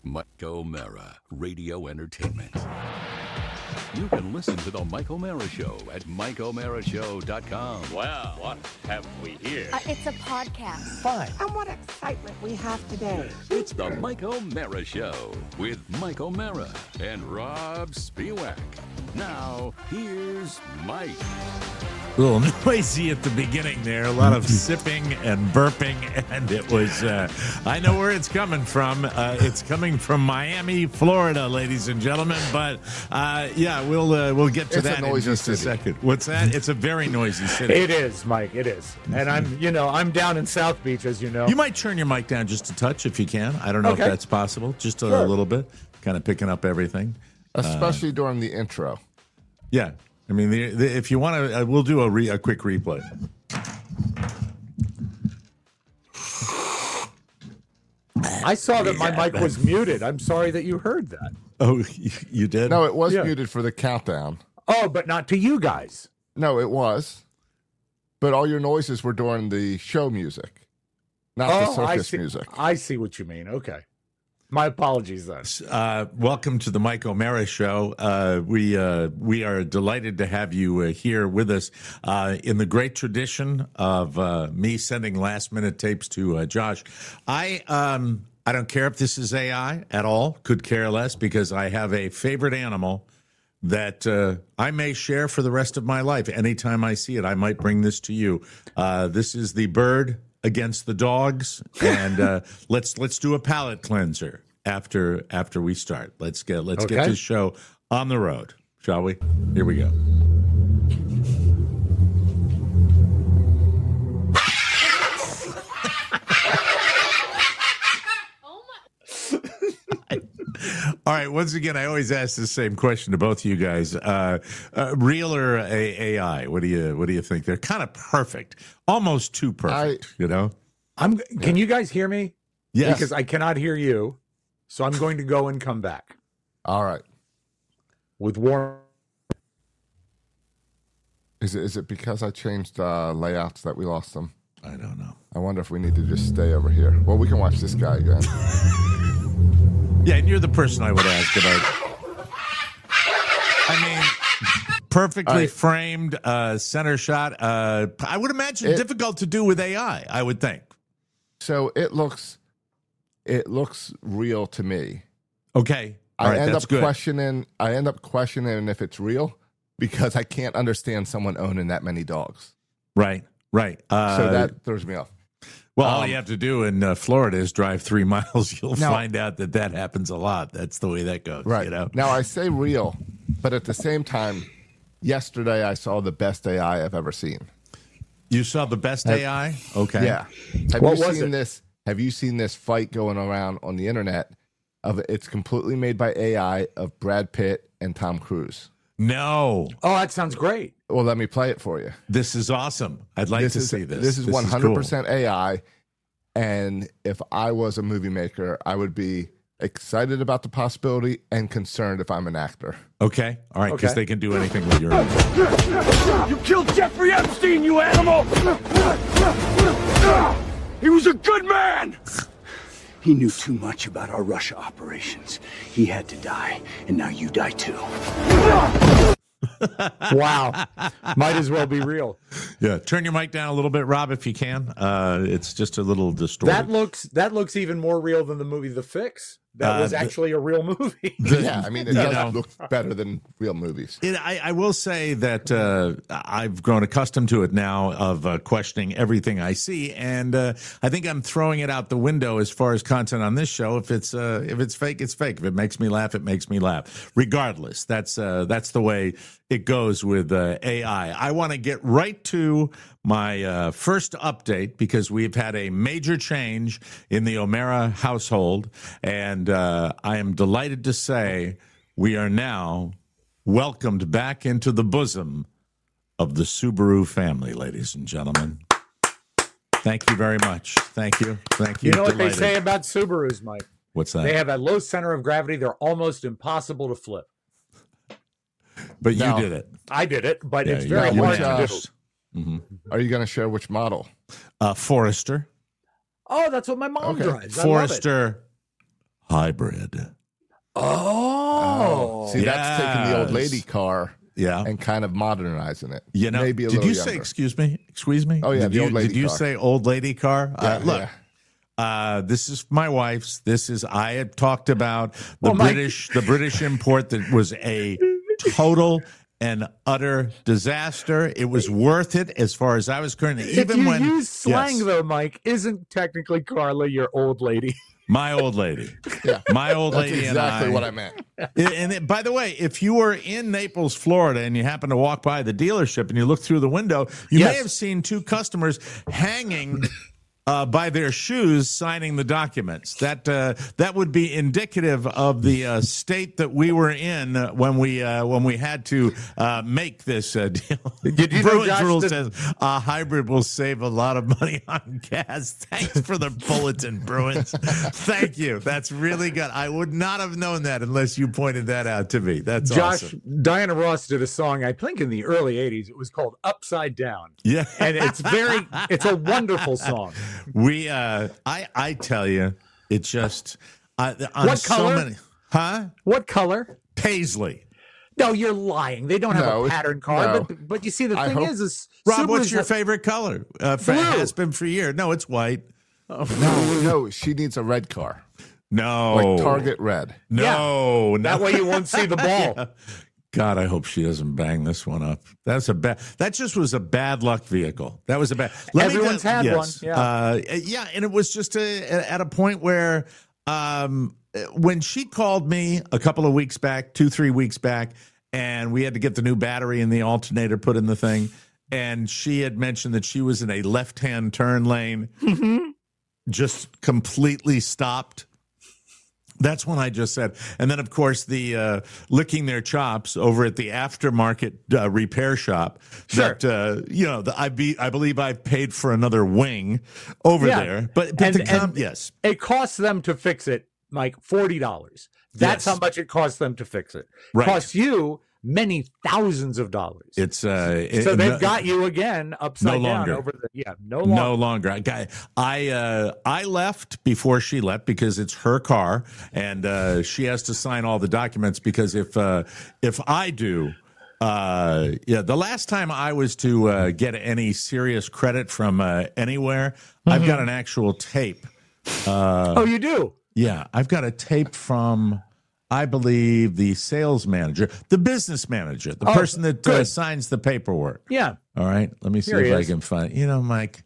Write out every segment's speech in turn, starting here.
Mike O'Mara, Radio Entertainment. You can listen to The Mike O'Mara Show at MikeO'MaraShow.com. Well, what have we here? It's a podcast. Fine. And what excitement we have today. It's The Mike O'Mara Show with Mike O'Mara and Rob Spiewak. Now, here's Mike. A little noisy at the beginning there. A lot of sipping and burping, and it was, I know where it's coming from. It's coming from Miami, Florida, ladies and gentlemen. But, yeah, we'll get to that in just a second. What's that? It's a very noisy city. It is, Mike. It is. And I'm down in South Beach, as you know. You might turn your mic down just a touch if you can. I don't know if that's possible. Just a little bit. Kind of picking up everything. Especially during the intro. Yeah. I mean, if you want to, we'll do a quick replay. I saw that my mic was muted. I'm sorry that you heard that. Oh, you did? No, it was muted for the countdown. Oh, but not to you guys. No, it was. But all your noises were during the show music, not the circus music. I see what you mean. Okay. My apologies, then. Welcome to the Mike O'Mara Show. We are delighted to have you here with us in the great tradition of me sending last-minute tapes to Josh. I don't care if this is AI at all. Could care less, because I have a favorite animal that I may share for the rest of my life. Anytime I see it, I might bring this to you. This is the bird against the dogs, and let's do a palate cleanser after we start. Let's get this show on the road, shall we? Here we go. All right. Once again, I always ask the same question to both of you guys: real or AI? What do you think? They're kind of perfect, almost too perfect. Can you guys hear me? Yes. Because I cannot hear you, so I'm going to go and come back. All right. With warm. Is it because I changed layouts that we lost them? I don't know. I wonder if we need to just stay over here. Well, we can watch this guy again. Yeah, and you're the person I would ask about. I mean, perfectly framed center shot. I would imagine difficult to do with AI, I would think. So it looks real to me. Okay. I end up questioning if it's real, because I can't understand someone owning that many dogs. Right. So that throws me off. Well, all you have to do in Florida is drive 3 miles. You'll find out that happens a lot. That's the way that goes. Right. Now, I say real, but at the same time, yesterday I saw the best AI I've ever seen. You saw the best AI? Okay. Yeah. Have you seen this fight going around on the internet? It's completely made by AI of Brad Pitt and Tom Cruise. No. Oh, that sounds great. Well, let me play it for you. This is awesome. I'd like to see this. This is 100% AI. And if I was a movie maker, I would be excited about the possibility and concerned if I'm an actor. Okay. All right. Because they can do anything with your own. You killed Jeffrey Epstein, you animal! He was a good man! He knew too much about our Russia operations. He had to die, and now you die too. Wow. Might as well be real. Yeah. Turn your mic down a little bit, Rob, if you can. It's just a little distorted. That looks even more real than the movie The Fix. That was actually a real movie. Yeah, I mean, it does look better than real movies. I will say that I've grown accustomed to it now of questioning everything I see, and I think I'm throwing it out the window as far as content on this show. If it's fake, it's fake. If it makes me laugh, it makes me laugh. Regardless, that's the way it goes with AI. I want to get right to my first update, because we've had a major change in the O'Mara household, and I am delighted to say we are now welcomed back into the bosom of the Subaru family, ladies and gentlemen. Thank you very much. Thank you. You know what they say about Subarus, Mike? What's that? They have a low center of gravity. They're almost impossible to flip. But you did it. I did it, but it's very hard to do. Mm-hmm. Are you going to share which model? Forester. Oh, that's what my mom drives. Forester hybrid. Oh. See, that's taking the old Yes. lady car Yeah. and kind of modernizing it. You know, maybe a did little you younger. say, excuse me? Oh, yeah, Did the you, old lady Did you car. say old lady car? Yeah, Look, this is my wife's. I had talked about the Well, Mike- British import that was a total and utter disaster. It was worth it as far as I was concerned. If Even you when use slang, yes, though, Mike, isn't technically Carla your old lady? my old lady, Yeah. my old That's lady, exactly and what I meant. By the way, if you were in Naples, Florida, and you happen to walk by the dealership and you look through the window, you may Yes. have seen two customers hanging by their shoes, signing the documents. That would be indicative of the state that we were in when we had to make this deal. Did you know, Bruins Josh, rule that- says a hybrid will save a lot of money on gas. Thanks for the bulletin, Bruins. Thank you. That's really good. I would not have known that unless you pointed that out to me. That's Josh, awesome. Diana Ross did a song, I think in the early 80s. It was called Upside Down. Yeah. And it's a wonderful song. We I tell you, it just on What so color? many What color? Paisley. No, you're lying. They don't have No, a pattern card. no. But you see, the I thing hope- is Rob, what's Subarus your have- favorite color? Blue. Has been for years. No, it's white. No, she needs a red car, No, like Target red. No, That no. way you won't see the ball. God, I hope she doesn't bang this one up. That just was a bad luck vehicle. That was a bad. Everyone's had one, yeah. Yeah, and it was just at a point where when she called me a couple of weeks back, 2-3 weeks back, and we had to get the new battery and the alternator put in the thing, and she had mentioned that she was in a left-hand turn lane, just completely stopped. That's when I just said. And then, of course, the licking their chops over at the aftermarket repair shop. Sure. That, I believe I've paid for another wing over Yeah. there. But And yes. It costs them to fix it, Mike, $40. That's Yes. how much it costs them to fix it. Right. Costs you many thousands of dollars. It's So they've got you again upside No down longer. over the no longer. No longer. I left before she left because it's her car, and she has to sign all the documents. Because if I do, the last time I was to get any serious credit from anywhere, I've got an actual tape. Oh, you do? Yeah, I've got a tape from, I believe, the sales manager, the business manager, the person that good. signs the paperwork. Yeah. All right, let me see Here he if I is. can find. Mike.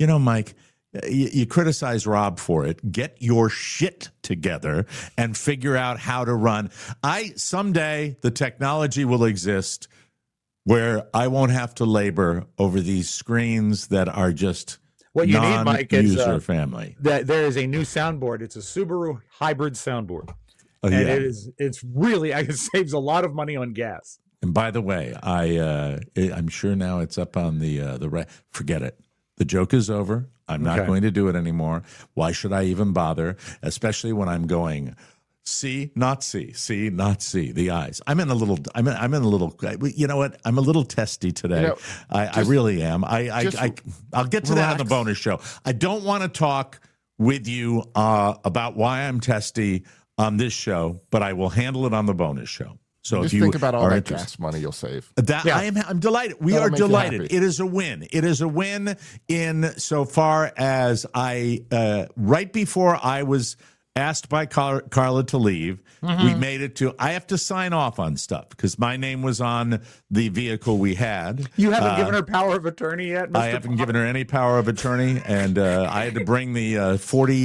You criticize Rob for it. Get your shit together and figure out how to run. Someday the technology will exist where I won't have to labor over these screens that are just What you need, Mike, is non-user family. there is a new soundboard. It's a Subaru hybrid soundboard. Oh, And yeah. it's really, it saves a lot of money on gas. And by the way, I'm sure now it's up on the right. Forget it. The joke is over. I'm not Okay. going to do it anymore. Why should I even bother? Especially when I'm going see, not see, see, not see. The eyes. I'm in a little. You know what? I'm a little testy today. You know, I really am. I'll get to that on the relax. bonus show. I don't want to talk with you about why I'm testy on this show, but I will handle it on the bonus show. So Just if you think about all are that interested, gas money you'll save. Yeah. I'm delighted. We That'll are make you delighted. happy. It is a win. It is a win in so far as right before I was asked by Carla to leave, we made it to, I have to sign off on stuff because my name was on the vehicle we had. You haven't given her power of attorney yet, Mr. I haven't given her any power of attorney, and I had to bring the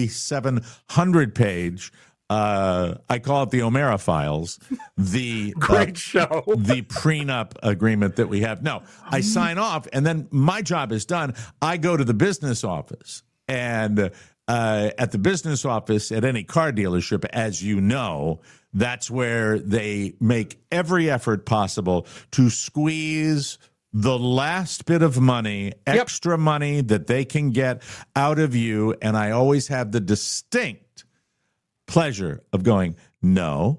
4,700 page, I call it the O'Mara files, the Great show. the prenup agreement that we have. No, I sign off, and then my job is done. I go to the business office, and at the business office at any car dealership, as you know, that's where they make every effort possible to squeeze the last bit of money, extra money that they can get out of you. And I always have the distinct pleasure of going, no.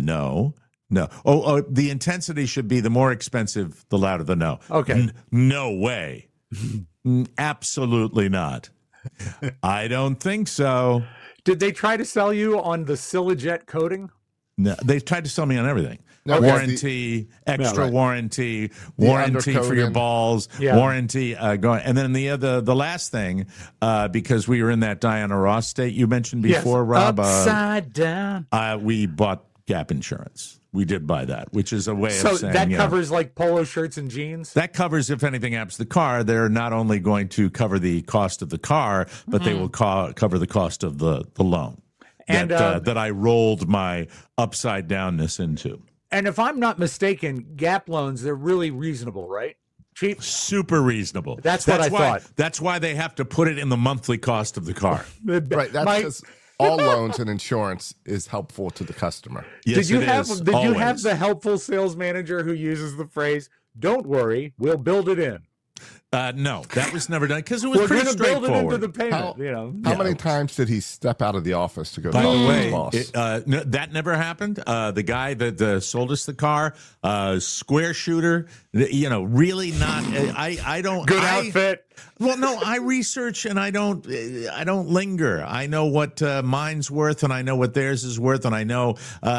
Oh, the intensity should be the more expensive, the louder the no. Okay. No way. Absolutely not. I don't think so. Did they try to sell you on the Silajet coating? No, they tried to sell me on everything. No, warranty, extra right. warranty for your undercoating. balls, warranty. Going, and then the last thing, because we were in that Diana Ross state you mentioned before, Rob. Upside down. We bought Gap insurance. We did buy that, which is a way So of saying that covers like polo shirts and jeans? that covers if anything happens to the car. They're not only going to cover the cost of the car, but they will cover the cost of the loan And, that I rolled my upside downness into. And if I'm not mistaken, Gap loans, they're really reasonable, right? Cheap? Super reasonable. That's what I thought. That's why they have to put it in the monthly cost of the car. Right. That's because all loans and insurance is helpful to the customer. Yes, Did you it have is, you have always. the helpful sales manager who uses the phrase, "Don't worry, we'll build it in"? No, that was never done because it was We're pretty going to build it into straightforward. the payment. How many times did he step out of the office to go By talk the to his way, boss? no, that never happened. The guy that sold us the car, square shooter, really not. I don't. Good outfit. Well, no, I research and I don't linger. I know what mine's worth and I know what theirs is worth and I know,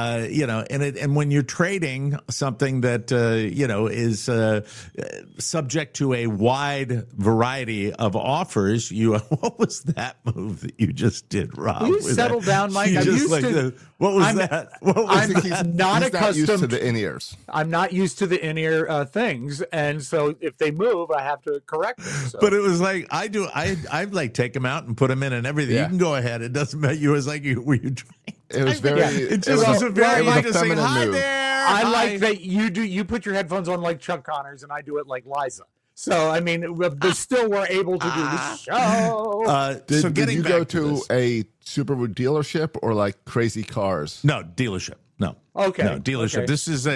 and when you're trading something that, is subject to a wide variety of offers, what was that move that you just did, Rob? Will you Was settle that- down, Mike? you I'm just used like to- the- what was I'm- that? What was I think I'm he's not used to accustomed the in-ears. I'm not used to the in-ear things, and so if they move, I have to correct them. So. But it was like I like take them out and put them in and everything. Yeah. You can go ahead. It doesn't matter. You was like were you trying? It was very. It just was a very it was a just saying, feminine hi move. there. I hi." like that you put your headphones on like Chuck Connors, and I do it like Liza. So I mean, but still we're able to do the show. So Did getting you back go to this. a Subaru dealership or like Crazy Cars? No dealership? No. Okay. No dealership. Okay. This is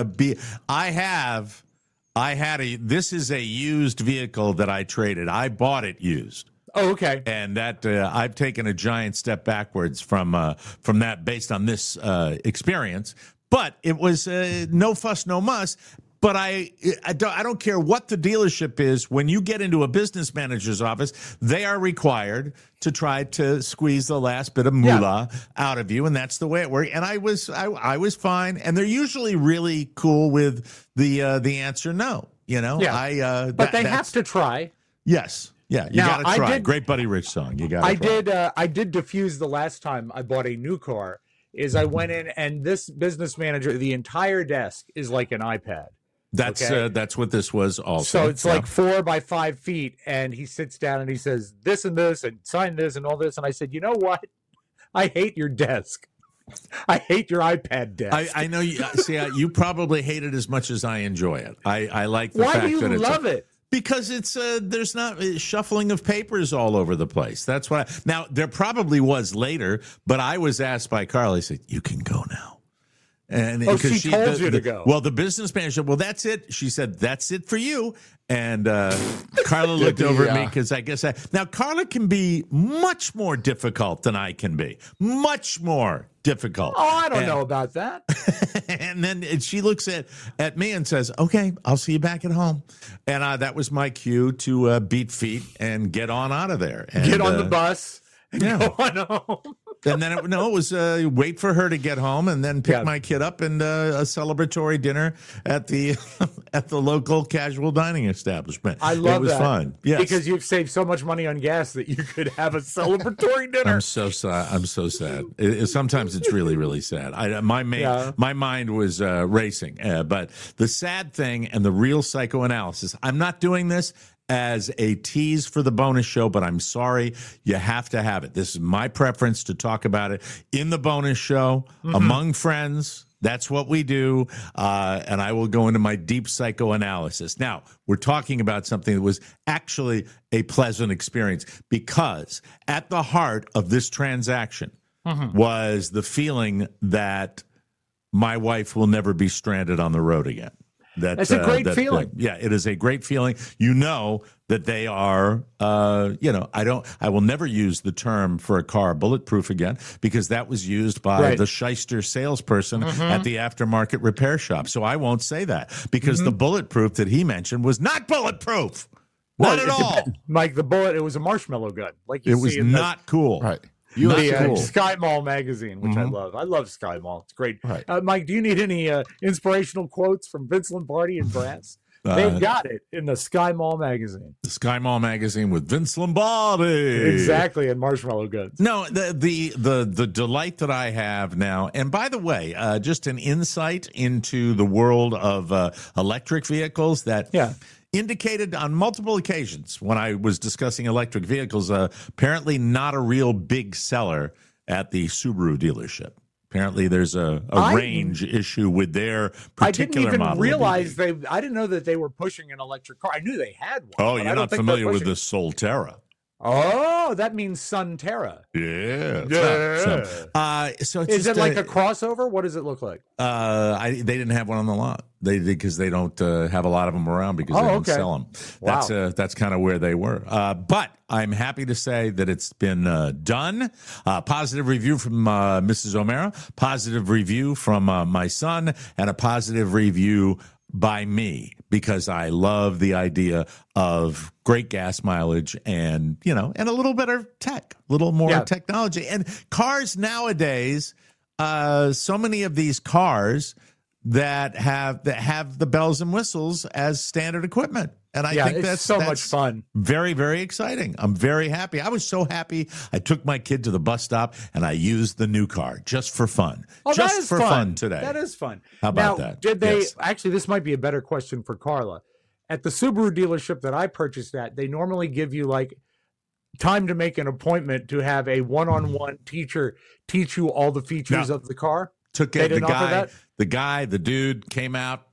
this is a used vehicle that I traded. I bought it used. Oh, okay. And that I've taken a giant step backwards from that based on this experience. But it was no fuss, no muss. But I don't care what the dealership is. When you get into a business manager's office, they are required to try to squeeze the last bit of moolah out of you, and that's the way it works. And I was fine. And they're usually really cool with the answer no. Yeah. But they have to try. Yes. Yeah, you Now, got to try. I did- Great Buddy Rich song. You got to try. I did diffuse the last time I bought a new car. Is I went in and this business manager, the entire desk is like an iPad. That's Okay. that's what this was also. So it's like 4 by 5 feet, and he sits down and he says this and this and sign this and all this. And I said, you know what? I hate your desk. I hate your iPad desk. I know you see. You probably hate it as much as I enjoy it. I like the Why fact do you that it's love it? Because it's there's not shuffling of papers all over the place. That's why. Now there probably was later, but I was asked by Carly. Said you can go now. And because she told you to go. Well, the business manager. Well, that's it. She said that's it for you. And Carla looked over at me because I guess now Carla can be much more difficult than I can be. Much more difficult. Oh, I don't know about that. And then she looks at me and says, "Okay, I'll see you back at home." And that was my cue to beat feet and get on out of there. And, Get on the bus and yeah. go on home. And then it was wait for her to get home and then pick Yeah. my kid up and a celebratory dinner at the at the local casual dining establishment. I love it was that. fun. Yes. Because you've saved so much money on gas that you could have a celebratory dinner. I'm so sad. I'm so sad. Sometimes it's really, really sad. My mind was racing. But the sad thing and the real psychoanalysis, I'm not doing this as a tease for the bonus show, but I'm sorry, you have to have it. This is my preference to talk about it in the bonus show among friends. That's what we do, and I will go into my deep psychoanalysis. Now, we're talking about something that was actually a pleasant experience because at the heart of this transaction was the feeling that my wife will never be stranded on the road again. That's a great feeling. Yeah, it is a great feeling. You know that they are, I will never use the term for a car bulletproof again because that was used by the shyster salesperson at the aftermarket repair shop. So I won't say that because the bulletproof that he mentioned was not bulletproof. Not at all. Mike, the bullet, it was a marshmallow gun. Like It was not cool. Right. The Sky Mall magazine, which I love. I love Sky Mall. It's great. Right. Mike, do you need any inspirational quotes from Vince Lombardi and Brass? They've got it in the Sky Mall magazine. The Sky Mall magazine with Vince Lombardi. Exactly, and Marshmallow Goods. No, the delight that I have now, and by the way, just an insight into the world of electric vehicles that indicated on multiple occasions when I was discussing electric vehicles, apparently not a real big seller at the Subaru dealership. Apparently, there's a range issue with their particular model. I didn't even realize I didn't know that they were pushing an electric car. I knew they had one. Oh, you're not familiar with the Solterra? Oh, that means Sunterra. Yeah. So it's is it like a crossover? What does it look like? They didn't have one on the lot. They did because they don't have a lot of them around because they didn't sell them. Wow. That's kind of where they were. But I'm happy to say that it's been done. Positive review from Mrs. O'Mara, positive review from my son, and a positive review by me, because I love the idea of great gas mileage and, and a little better tech, a little more technology. And cars nowadays, so many of these cars that have the bells and whistles as standard equipment. And I think that's much fun. Very, very exciting. I'm very happy. I was so happy. I took my kid to the bus stop and I used the new car just for fun. Oh, just that is for fun today. That is fun. How about that? Did they actually? This might be a better question for Carla. At the Subaru dealership that I purchased at, they normally give you like time to make an appointment to have a one-on-one teacher teach you all the features of the car. Took it. The dude came out.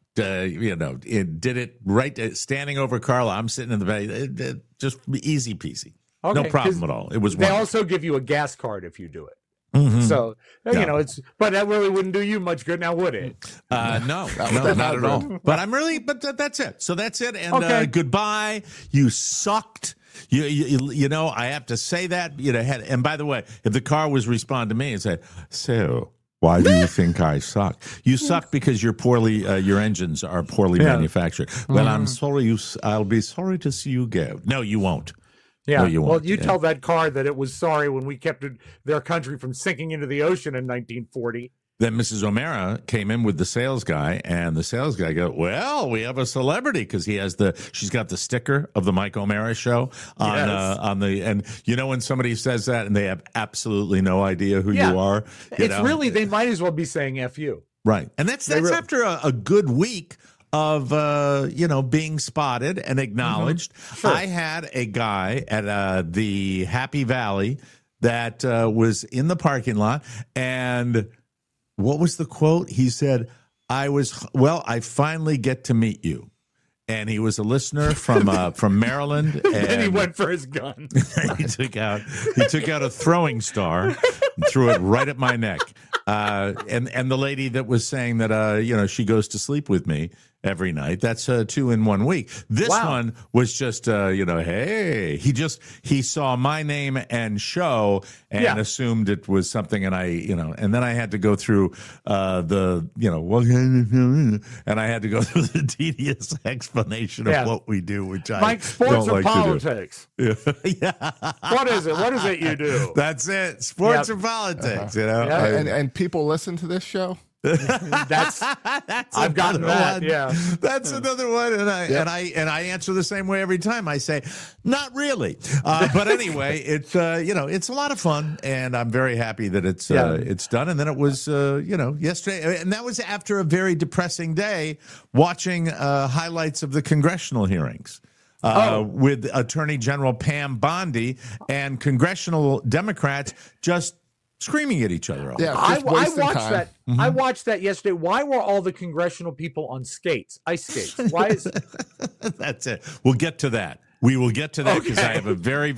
It did it right standing over Carla. I'm sitting in the back. Just easy peasy. Okay, no problem at all. It was. They also give you a gas card if you do it. Mm-hmm. So but that really wouldn't do you much good now, would it? No, not at all. But that's it. So that's it. And goodbye. You sucked. You know, I have to say that. And by the way, if the car was respond to me and say, so why do you think I suck? You suck because you're your engines are poorly manufactured. Well, I'm sorry. I'll be sorry to see you go. No, you won't. Yeah. No, you won't. Well, you tell that car that it was sorry when we kept their country from sinking into the ocean in 1940. Then Mrs. O'Mara came in with the sales guy, and the sales guy goes, well, we have a celebrity, because she's got the sticker of the Mike O'Mara show on and when somebody says that and they have absolutely no idea who you are. Really, they might as well be saying F you. Right. And that's after a good week of being spotted and acknowledged. Mm-hmm. Sure. I had a guy at the Happy Valley that was in the parking lot, and what was the quote? He said, I finally get to meet you. And he was a listener from Maryland. And he went for his gun. he took out a throwing star and threw it right at my neck. And the lady that was saying that she goes to sleep with me every night. That's 2 in 1 week. This one was just hey, he saw my name and show and assumed it was something, and and then I had to go through and I had to go through the tedious explanation of what we do, which I like sports or politics. Yeah. What is it you do? That's it. Sports or politics, And people listen to this show. That's I've gotten that. Yeah, that's another one, and I answer the same way every time. I say, not really, but anyway, it's it's a lot of fun, and I'm very happy that it's done. And then it was yesterday, and that was after a very depressing day watching highlights of the congressional hearings. With Attorney General Pam Bondi and congressional Democrats just screaming at each other. Yeah, I watched that. Mm-hmm. I watched that yesterday. Why were all the congressional people on skates, ice skates? Why is it? That's it. We'll get to that. We will get to that because I have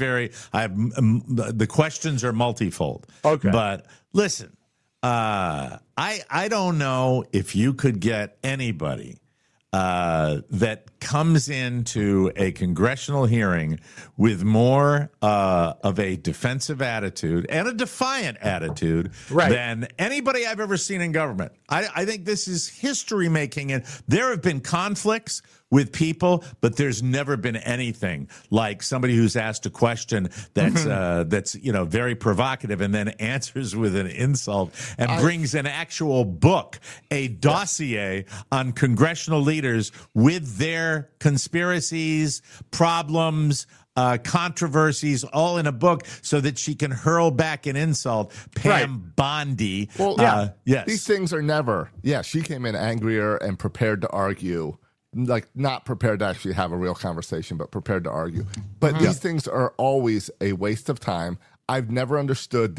the questions are multifold. Okay. But listen, I don't know if you could get anybody that comes into a congressional hearing with more of a defensive attitude and a defiant attitude than anybody I've ever seen in government. I think this is history making, and there have been conflicts with people, but there's never been anything like somebody who's asked a question that's that's very provocative and then answers with an insult and brings an actual book, a dossier on congressional leaders with their conspiracies, problems, controversies, all in a book, so that she can hurl back an insult. Pam Bondi. Well, yes, these things are never. Yeah, she came in angrier and prepared to argue, like not prepared to actually have a real conversation, but prepared to argue. But these things are always a waste of time. I've never understood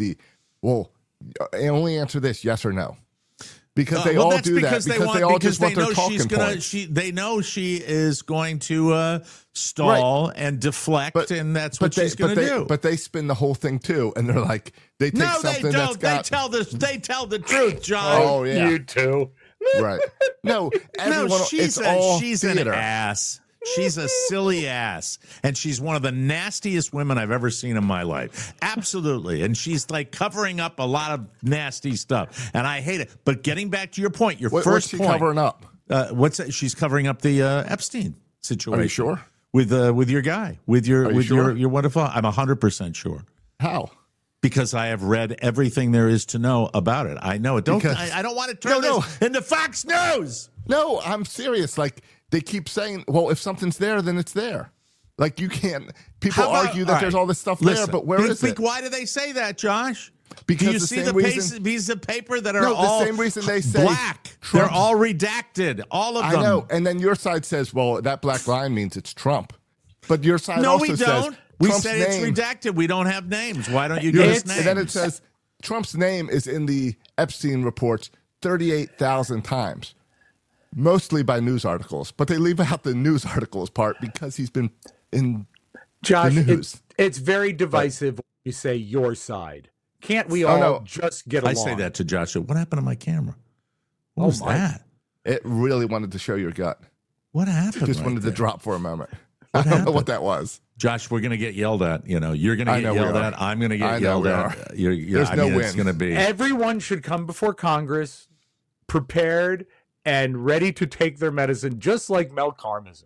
only answer this yes or no. Because they all do that. Because they all just want their talking points. They know she is going to stall and deflect, and that's what she's going to do. But they spin the whole thing too, and they're like, they take something that's got. They tell the truth, John. Oh yeah, You too. right. No, everyone. she's theater. an ass. She's a silly ass, and she's one of the nastiest women I've ever seen in my life. Absolutely. And she's like covering up a lot of nasty stuff, and I hate it. But getting back to your point, What's she covering up? She's covering up the Epstein situation. Are you sure? With your guy, with your wonderful. I'm 100% sure. How? Because I have read everything there is to know about it. I know it. I don't want to turn this into Fox News. No, I'm serious. Like, they keep saying, well, if something's there, then it's there. Like, you can't. People argue that there's all this stuff there, but where is it? Why do they say that, Josh? Because do you see the pieces of paper that are all the same reason they say black? They're all redacted, all of them. I know. And then your side says, well, that black line means it's Trump. But your side also says, don't. We said it's redacted. We don't have names. Why don't you give us names? And then it says Trump's name is in the Epstein reports 38,000 times. Mostly by news articles, but they leave out the news articles part because he's been in Josh, the news. It's very divisive when you say your side. Can't we all just get along? I say that to Joshua. What happened to my camera? What was that? It really wanted to show your gut. What happened? Just wanted to drop for a moment. I don't know what that was. Josh, we're going to get yelled at. You're going to get yelled at. I'm going to get yelled at. There's no win. It's going to be. Everyone should come before Congress prepared and ready to take their medicine, just like Mel Karmazin.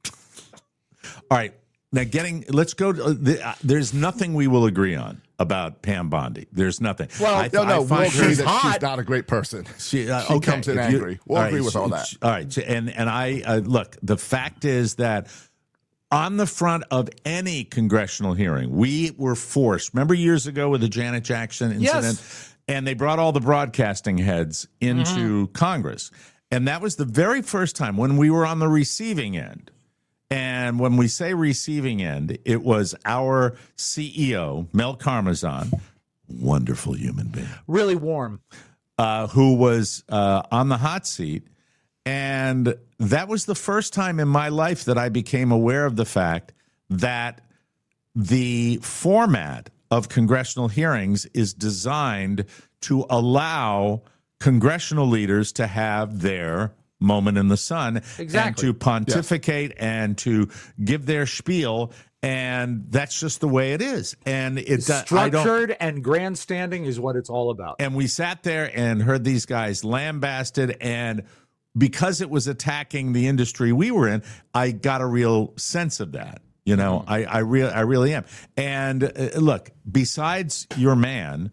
All right. Now, let's go. There's nothing we will agree on about Pam Bondi. There's nothing. Well, we'll agree that she's not a great person. She comes in angry. We'll agree with all that. All right. And I look, the fact is that on the front of any congressional hearing, we were forced. Remember years ago with the Janet Jackson incident? Yes. And they brought all the broadcasting heads into Congress. And that was the very first time when we were on the receiving end. And when we say receiving end, it was our CEO, Mel Karmazin, wonderful human being. Really warm. Who was on the hot seat. And that was the first time in my life that I became aware of the fact that the format of congressional hearings is designed to allow congressional leaders to have their moment in the sun and to pontificate and to give their spiel, and that's just the way it is. And it's structured and grandstanding is what it's all about. And we sat there and heard these guys lambasted, and because it was attacking the industry we were in, I got a real sense of that. I really am. And look, besides your man,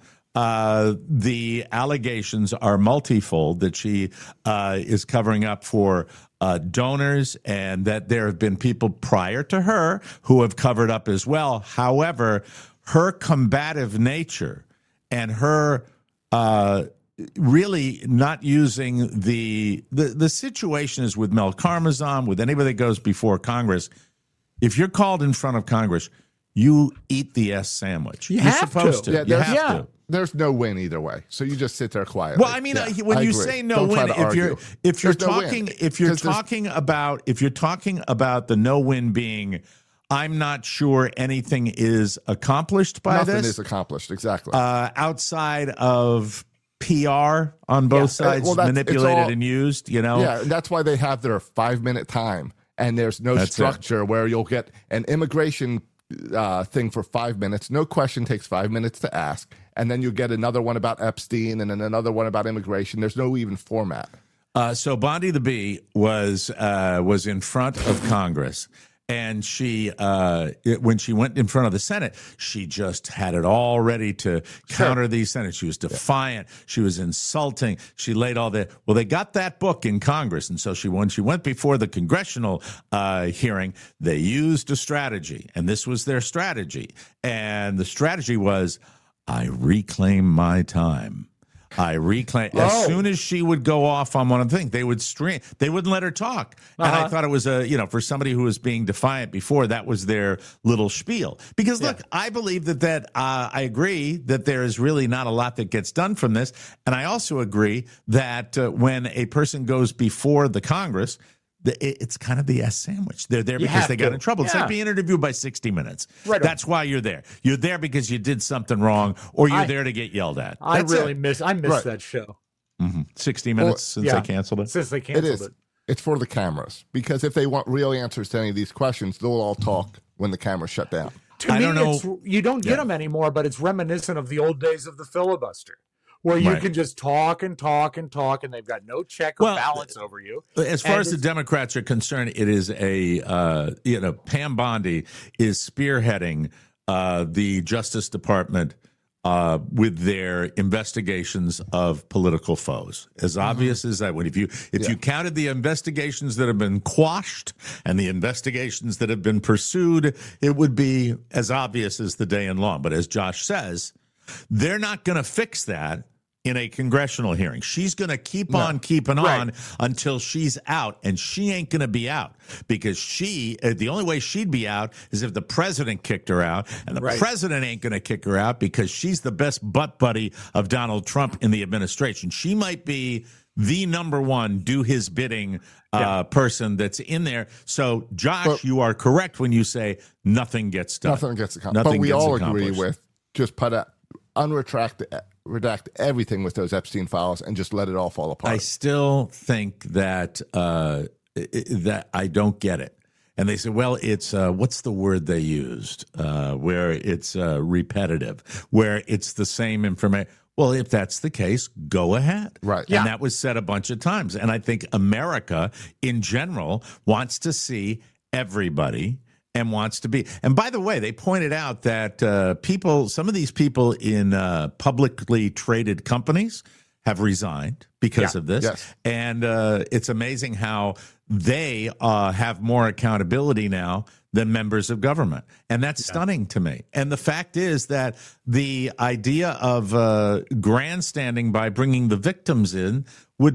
the allegations are multifold that she is covering up for donors, and that there have been people prior to her who have covered up as well. However, her combative nature and her really not using the situation is with Mel Karmazin, with anybody that goes before Congress. If you're called in front of Congress, you eat the S sandwich. You're supposed to. Yeah, you have to. There's no win either way, so you just sit there quietly. Well, I mean, when you say no win, if you're talking about the no win being, I'm not sure anything is accomplished by this. Nothing is accomplished, exactly. Outside of PR on both sides, manipulated and used. Yeah, and that's why they have their 5-minute time, and there's no structure where you'll get an immigration thing for 5 minutes. No question takes 5 minutes to ask. And then you get another one about Epstein and then another one about immigration. There's no even format. So Bondi the Bee was in front of Congress, and she when she went in front of the Senate, she just had it all ready to counter these senators. She was defiant. She was insulting. She laid all that. Well, they got that book in Congress, and so when she went before the congressional hearing, they used a strategy, and this was their strategy. And the strategy was, I reclaim my time. As soon as she would go off on one of the things, they would stream. They wouldn't let her talk. And I thought it was for somebody who was being defiant before, that was their little spiel. Because look, I believe that I agree that there is really not a lot that gets done from this. And I also agree that when a person goes before the Congress, it's kind of the S sandwich. They're there because they got in trouble. It's like being interviewed by 60 Minutes. Right. That's why you're there. You're there because you did something wrong, or you're there to get yelled at. I miss that show. 60 Minutes since they canceled it. Since they canceled it. It's for the cameras, because if they want real answers to any of these questions, they'll all talk when the camera's shut down. To me, you don't get them anymore, but it's reminiscent of the old days of the filibuster, where you can just talk and talk and talk, and they've got no check or balance over you. As far as the Democrats are concerned, it is Pam Bondi is spearheading the Justice Department with their investigations of political foes. As obvious as that. If you counted the investigations that have been quashed and the investigations that have been pursued, it would be as obvious as the day in law. But as Josh says, they're not going to fix that in a congressional hearing. She's going to keep on keeping on until she's out, and she ain't going to be out, because the only way she'd be out is if the president kicked her out, and the president ain't going to kick her out because she's the best butt buddy of Donald Trump in the administration. She might be the number one do his bidding person that's in there. So, Josh, you are correct when you say nothing gets done. Nothing gets accomplished. But we all agree with just redact everything with those Epstein files and just let it all fall apart. I still think that that I don't get it. And they say, well, it's what's the word they used? Where it's repetitive, where it's the same information. Well, if that's the case, go ahead. Right. And that was said a bunch of times. And I think America in general wants to see everybody and wants to be. And by the way, they pointed out that some of these people in publicly traded companies have resigned because of this. Yes. And it's amazing how they have more accountability now than members of government. And that's stunning to me. And the fact is that the idea of grandstanding by bringing the victims in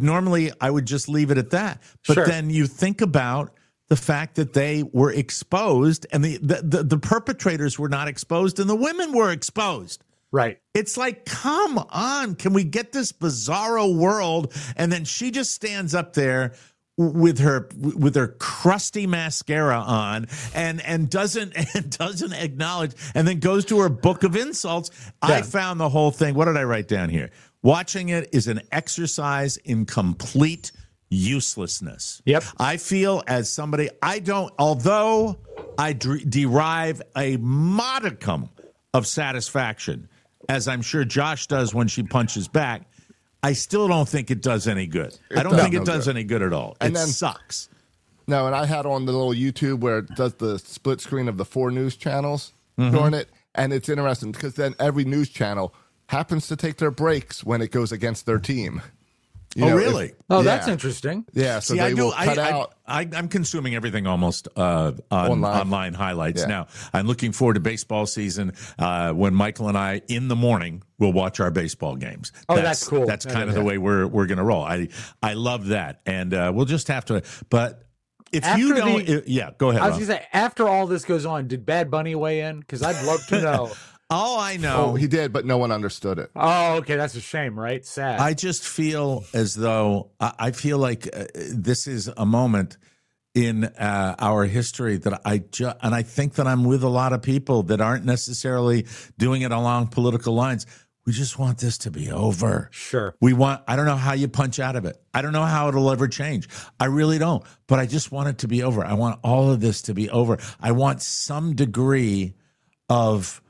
I would just leave it at that. But then you think about the fact that they were exposed, and the perpetrators were not exposed, and the women were exposed. Right. It's like, come on, can we get this bizarro world? And then she just stands up there with her crusty mascara on and doesn't acknowledge, and then goes to her book of insults. Yeah. I found the whole thing. What did I write down here? Watching it is an exercise in complete uselessness. Yep. I feel as somebody, although I derive a modicum of satisfaction, as I'm sure Josh does when she punches back, I still don't think it does any good. I don't think it does any good at all. It sucks. No, and I had on the little YouTube where it does the split screen of the 4 news channels during it, and it's interesting because then every news channel happens to take their breaks when it goes against their team. Really? That's interesting. Yeah, so they will cut out. I'm consuming everything almost on online highlights now. I'm looking forward to baseball season when Michael and I, in the morning, will watch our baseball games. That's cool. That's kind of the way we're going to roll. I love that, and we'll just have to. But if After you don't, go ahead. I was going to say, after all this goes on, did Bad Bunny weigh in? Because I'd love to know. All I know. Oh, he did, but no one understood it. Oh, okay. That's a shame, right? Sad. I just feel as though I feel like this is a moment in our history that and I think that I'm with a lot of people that aren't necessarily doing it along political lines. We just want this to be over. Sure. I don't know how you punch out of it. I don't know how it'll ever change. I really don't. But I just want it to be over. I want all of this to be over. I want some degree of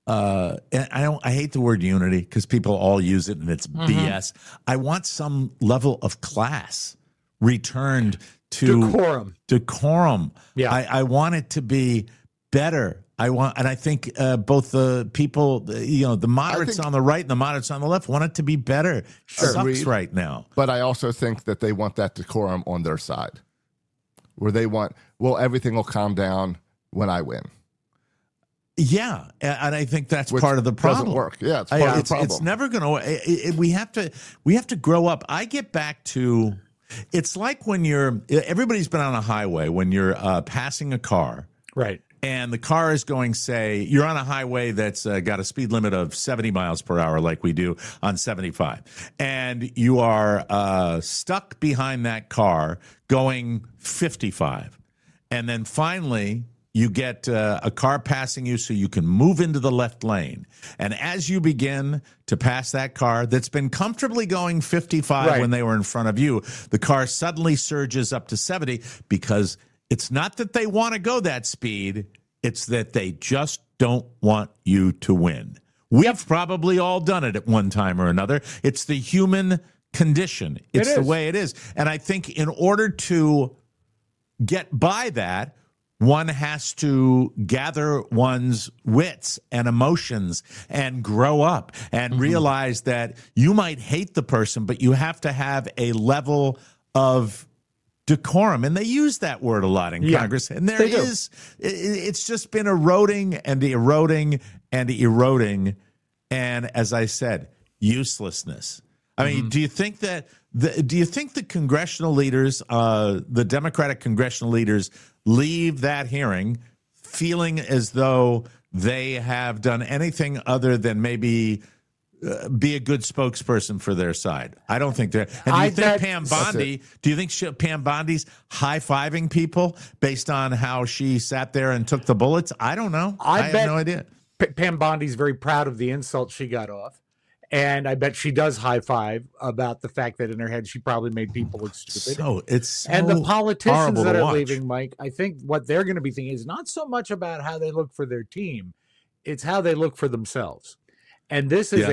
and I hate the word unity because people all use it and it's BS. I want some level of class. returned to decorum. Yeah. I want it to be better. And I think both the people, the moderates on the right and the moderates on the left want it to be better. Sure. Sucks right now. But I also think that they want that decorum on their side, where they want, everything will calm down when I win. Yeah, and I think that's part of the problem. Doesn't work. Yeah, it's part of the problem. It's never going to. We have to grow up. I get back to. It's like when everybody's been on a highway when you're passing a car, right? And the car is going, say, you're on a highway that's got a speed limit of 70 miles per hour, like we do on 75, and you are stuck behind that car going 55, and then finally you get a car passing you so you can move into the left lane. And as you begin to pass that car that's been comfortably going 55 when they were in front of you, the car suddenly surges up to 70 because it's not that they want to go that speed. It's that they just don't want you to win. We've probably all done it at one time or another. It's the human condition. It's the way it is. And I think in order to get by that, one has to gather one's wits and emotions and grow up and realize that you might hate the person, but you have to have a level of decorum. And they use that word a lot in Congress. And it's just been eroding and eroding and eroding. And as I said, uselessness. I mean, do you think that the congressional leaders, the Democratic congressional leaders, leave that hearing feeling as though they have done anything other than maybe be a good spokesperson for their side? I don't think they're. And do you think Pam Bondi? Do you think Pam Bondi's high-fiving people based on how she sat there and took the bullets? I don't know. I have no idea. Pam Bondi's very proud of the insult she got off. And I bet she does high five about the fact that in her head she probably made people look stupid. And the politicians that are leaving, Mike, I think what they're going to be thinking is not so much about how they look for their team, it's how they look for themselves. And this is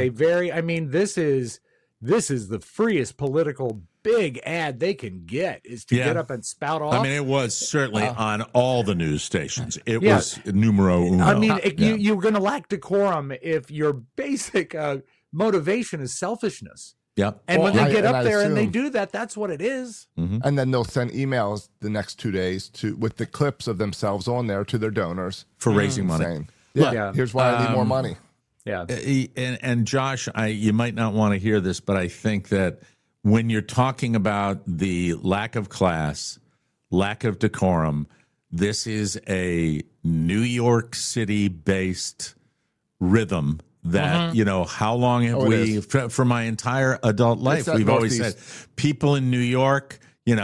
this is the freest political big ad they can get is to get up and spout off. I mean, it was certainly on all the news stations. It was numero uno. I mean, you're going to lack decorum if your basic motivation is selfishness. Yep. And when they get up there and they do that, that's what it is. And then they'll send emails the next 2 days with the clips of themselves on there to their donors for raising money. Saying, here's why I need more money. Yeah. And Josh, you might not want to hear this, but I think that when you're talking about the lack of class, lack of decorum, this is a New York City-based rhythm that, how long have we, for my entire adult life, we've always said, people in New York,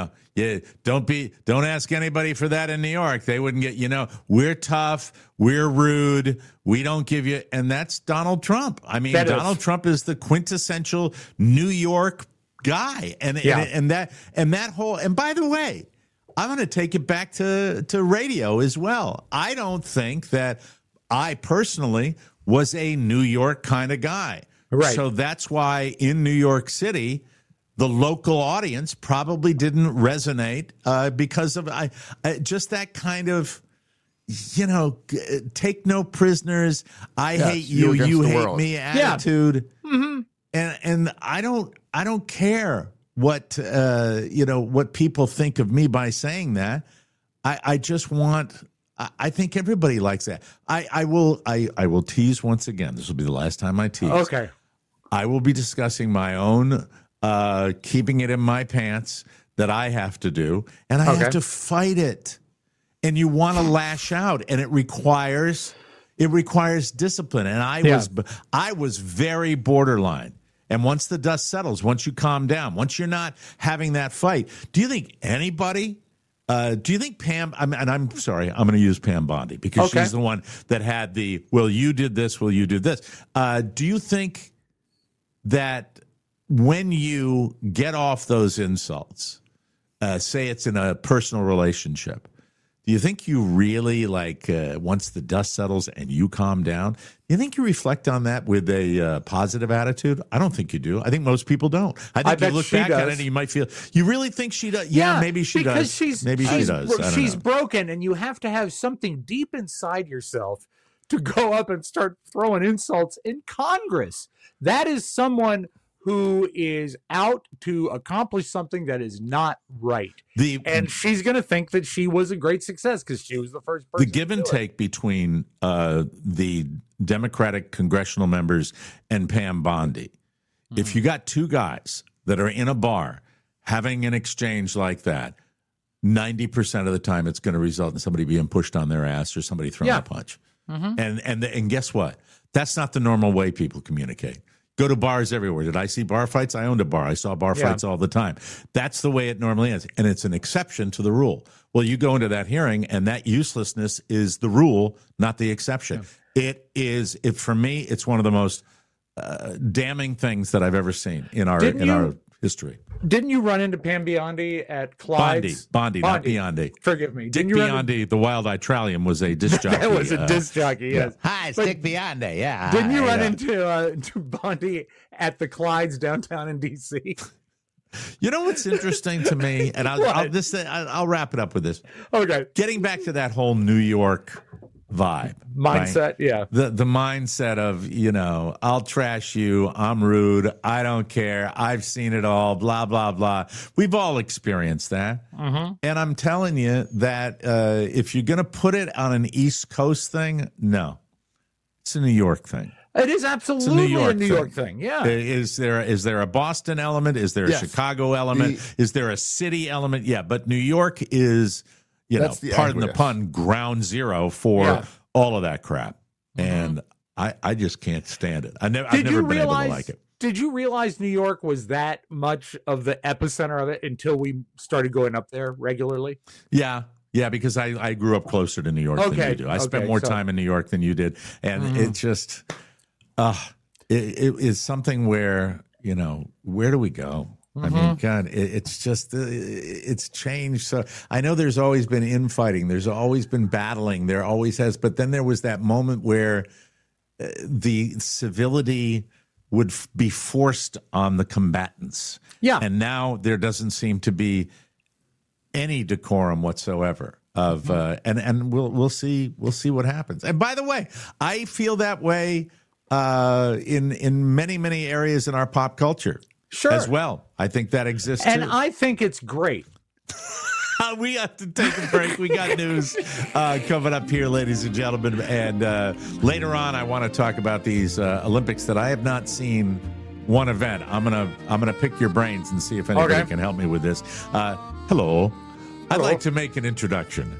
don't ask anybody for that in New York. They wouldn't get, we're tough, we're rude, we don't give you, and that's Donald Trump. I mean, Donald Trump is the quintessential New York guy. And that whole, and by the way, I'm going to take it back to radio as well. I don't think that I personally was a New York kind of guy. Right. So that's why in New York City, the local audience probably didn't resonate because of just that kind of, take no prisoners. I hate you, you hate me attitude. Mm-hmm. And I don't care what what people think of me by saying that. I just want. I think everybody likes that. I will tease once again. This will be the last time I tease. Okay. I will be discussing my own keeping it in my pants that I have to do, and I have to fight it. And you want to lash out, and it requires discipline. And I was very borderline. And once the dust settles, once you calm down, once you're not having that fight, do you think anybody? Do you think Pam? I'm sorry, I'm going to use Pam Bondi because she's the one that had the. Well, you did this. Well, you did this. Do you think that when you get off those insults, say it's in a personal relationship, do do you think you really, once the dust settles and you calm down, do you think you reflect on that with a positive attitude? I don't think you do. I think most people don't. I think you look back at it and you might feel, you really think she does? Yeah, maybe she does. Maybe she does. She's broken, and you have to have something deep inside yourself to go up and start throwing insults in Congress. That is someone who is out to accomplish something that is not right. And she's going to think that she was a great success because she was the first person. The give and take between the Democratic congressional members and Pam Bondi. If you got two guys that are in a bar having an exchange like that, 90% of the time it's going to result in somebody being pushed on their ass or somebody throwing a punch. And guess what? That's not the normal way people communicate. Go to bars everywhere. Did I see bar fights? I owned a bar. I saw bar fights all the time. That's the way it normally is. And it's an exception to the rule. Well, you go into that hearing and that uselessness is the rule, not the exception. It is, for me, it's one of the most damning things that I've ever seen in our history. Didn't you run into Pam Biondi at Clyde's? Bondi, not Biondi. Forgive me. Dick Biondi, the Wild-Eyed Trallium, was a disc jockey. That was a disc jockey, yes. Hi, it's Dick Biondi, yeah. Didn't you run into Bondi at the Clyde's downtown in D.C.? You know what's interesting to me? And I'll wrap it up with this. Okay. Getting back to that whole New York vibe. Mindset, right? yeah. The mindset of, I'll trash you, I'm rude, I don't care, I've seen it all, blah, blah, blah. We've all experienced that. And I'm telling you that if you're going to put it on an East Coast thing, no. It's a New York thing. It is absolutely a New York thing. Yeah. Is there a Boston element? Is there a Chicago element? Is there a city element? Yeah, but New York is... pardon the pun, ground zero for all of that crap. And I just can't stand it. I've never been able to like it. Did you realize New York was that much of the epicenter of it until we started going up there regularly? Yeah, because I grew up closer to New York than you do. I spent more time in New York than you did. And it just, it is something where, where do we go? I mean, God, it's just, it's changed. So I know there's always been infighting. There's always been battling. There always has. But then there was that moment where the civility would be forced on the combatants. Yeah. And now there doesn't seem to be any decorum whatsoever. And we'll see what happens. And by the way, I feel that way in many areas in our pop culture. Sure. As well. I think that exists and too. I think it's great. We have to take a break. We got news coming up here, ladies and gentlemen. And later on, I want to talk about these Olympics that I have not seen one event. I'm gonna pick your brains and see if anybody can help me with this. Hello. I'd like to make an introduction.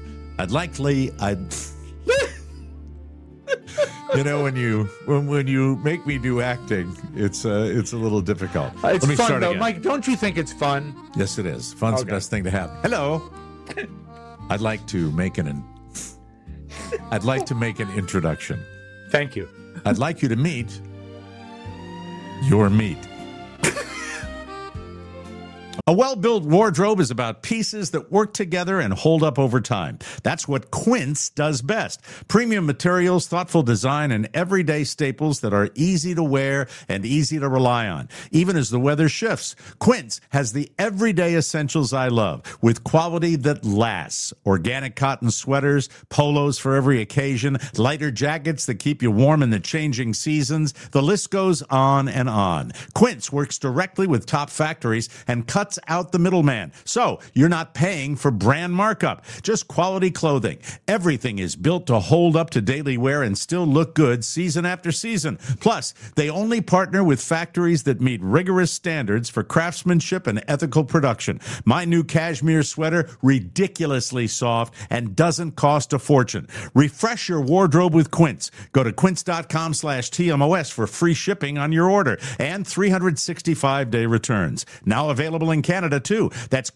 When you make me do acting, it's a little difficult. It's Let me fun, start though. again. Mike, don't you think it's fun? Yes, it is. Fun's the best thing to have. Hello. I'd like to make an introduction. Thank you. I'd like you to meet your meat. A well-built wardrobe is about pieces that work together and hold up over time. That's what Quince does best. Premium materials, thoughtful design, and everyday staples that are easy to wear and easy to rely on. Even as the weather shifts, Quince has the everyday essentials I love with quality that lasts. Organic cotton sweaters, polos for every occasion, lighter jackets that keep you warm in the changing seasons. The list goes on and on. Quince works directly with top factories and cuts out the middleman. So you're not paying for brand markup, just quality clothing. Everything is built to hold up to daily wear and still look good season after season. Plus, they only partner with factories that meet rigorous standards for craftsmanship and ethical production. My new cashmere sweater, ridiculously soft and doesn't cost a fortune. Refresh your wardrobe with Quince. Go to quince.com/TMOS for free shipping on your order and 365-day returns. Now available in Canada too. That's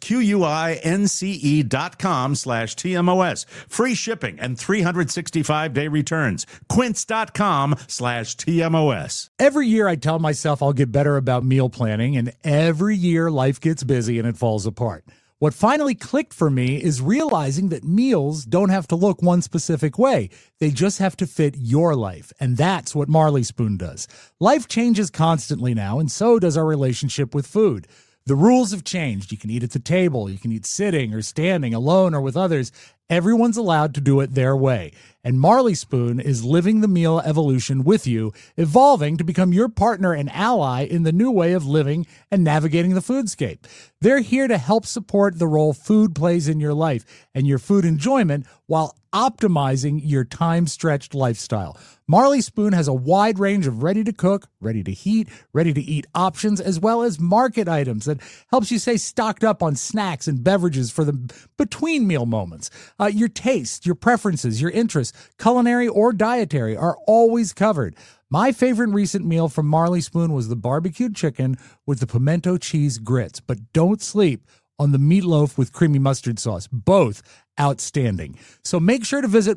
QUINCE.com/TMOS. Free shipping and 365-day returns. Quince.com/TMOS. Every year I tell myself I'll get better about meal planning, and every year life gets busy and it falls apart. What finally clicked for me is realizing that meals don't have to look one specific way. They just have to fit your life. And that's what Marley Spoon does. Life changes constantly now, and so does our relationship with food. The rules have changed. You can eat at the table. You can eat sitting or standing, alone or with others. Everyone's allowed to do it their way. And Marley Spoon is living the meal evolution with you, evolving to become your partner and ally in the new way of living and navigating the foodscape. They're here to help support the role food plays in your life and your food enjoyment while optimizing your time-stretched lifestyle. Marley Spoon has a wide range of ready-to-cook, ready-to-heat, ready-to-eat options, as well as market items that helps you stay stocked up on snacks and beverages for the between-meal moments. Your taste, your preferences, your interests, culinary or dietary, are always covered. My favorite recent meal from Marley Spoon was the barbecued chicken with the pimento cheese grits, but don't sleep on the meatloaf with creamy mustard sauce. Both outstanding. So make sure to visit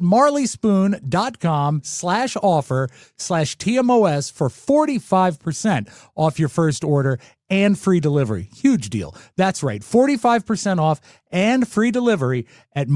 marleyspoon.com/offer/TMOS for 45% off your first order and free delivery. Huge deal. That's right. 45% off and free delivery at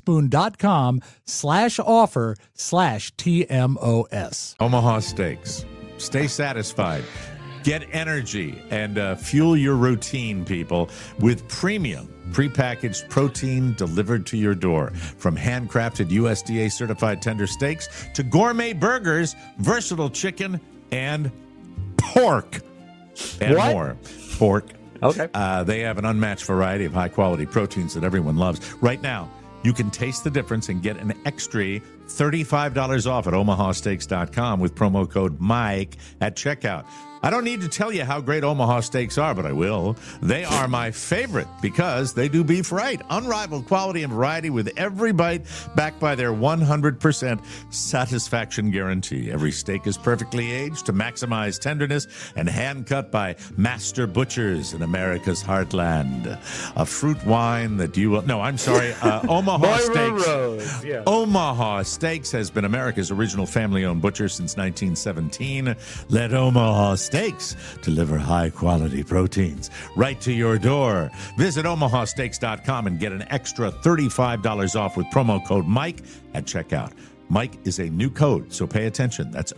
marleyspoon.com/offer/TMOS. Omaha Steaks. Stay satisfied. Get energy and fuel your routine, people, with premium prepackaged protein delivered to your door. From handcrafted USDA-certified tender steaks to gourmet burgers, versatile chicken, and pork. And What? more. Pork. Okay. They have an unmatched variety of high-quality proteins that everyone loves. Right now, you can taste the difference and get an extra $35 off at omahasteaks.com with promo code Mike at checkout. I don't need to tell you how great Omaha Steaks are, but I will. They are my favorite because they do beef right. Unrivaled quality and variety with every bite backed by their 100% satisfaction guarantee. Every steak is perfectly aged to maximize tenderness and hand-cut by master butchers in America's heartland. A fruit wine that you will... No, I'm sorry. Omaha Steaks. Rose, yeah. Omaha Steaks has been America's original family-owned butcher since 1917. Let Omaha Steaks deliver high-quality proteins right to your door. Visit omahasteaks.com and get an extra $35 off with promo code Mike at checkout. Mike is a new code, so pay attention. That's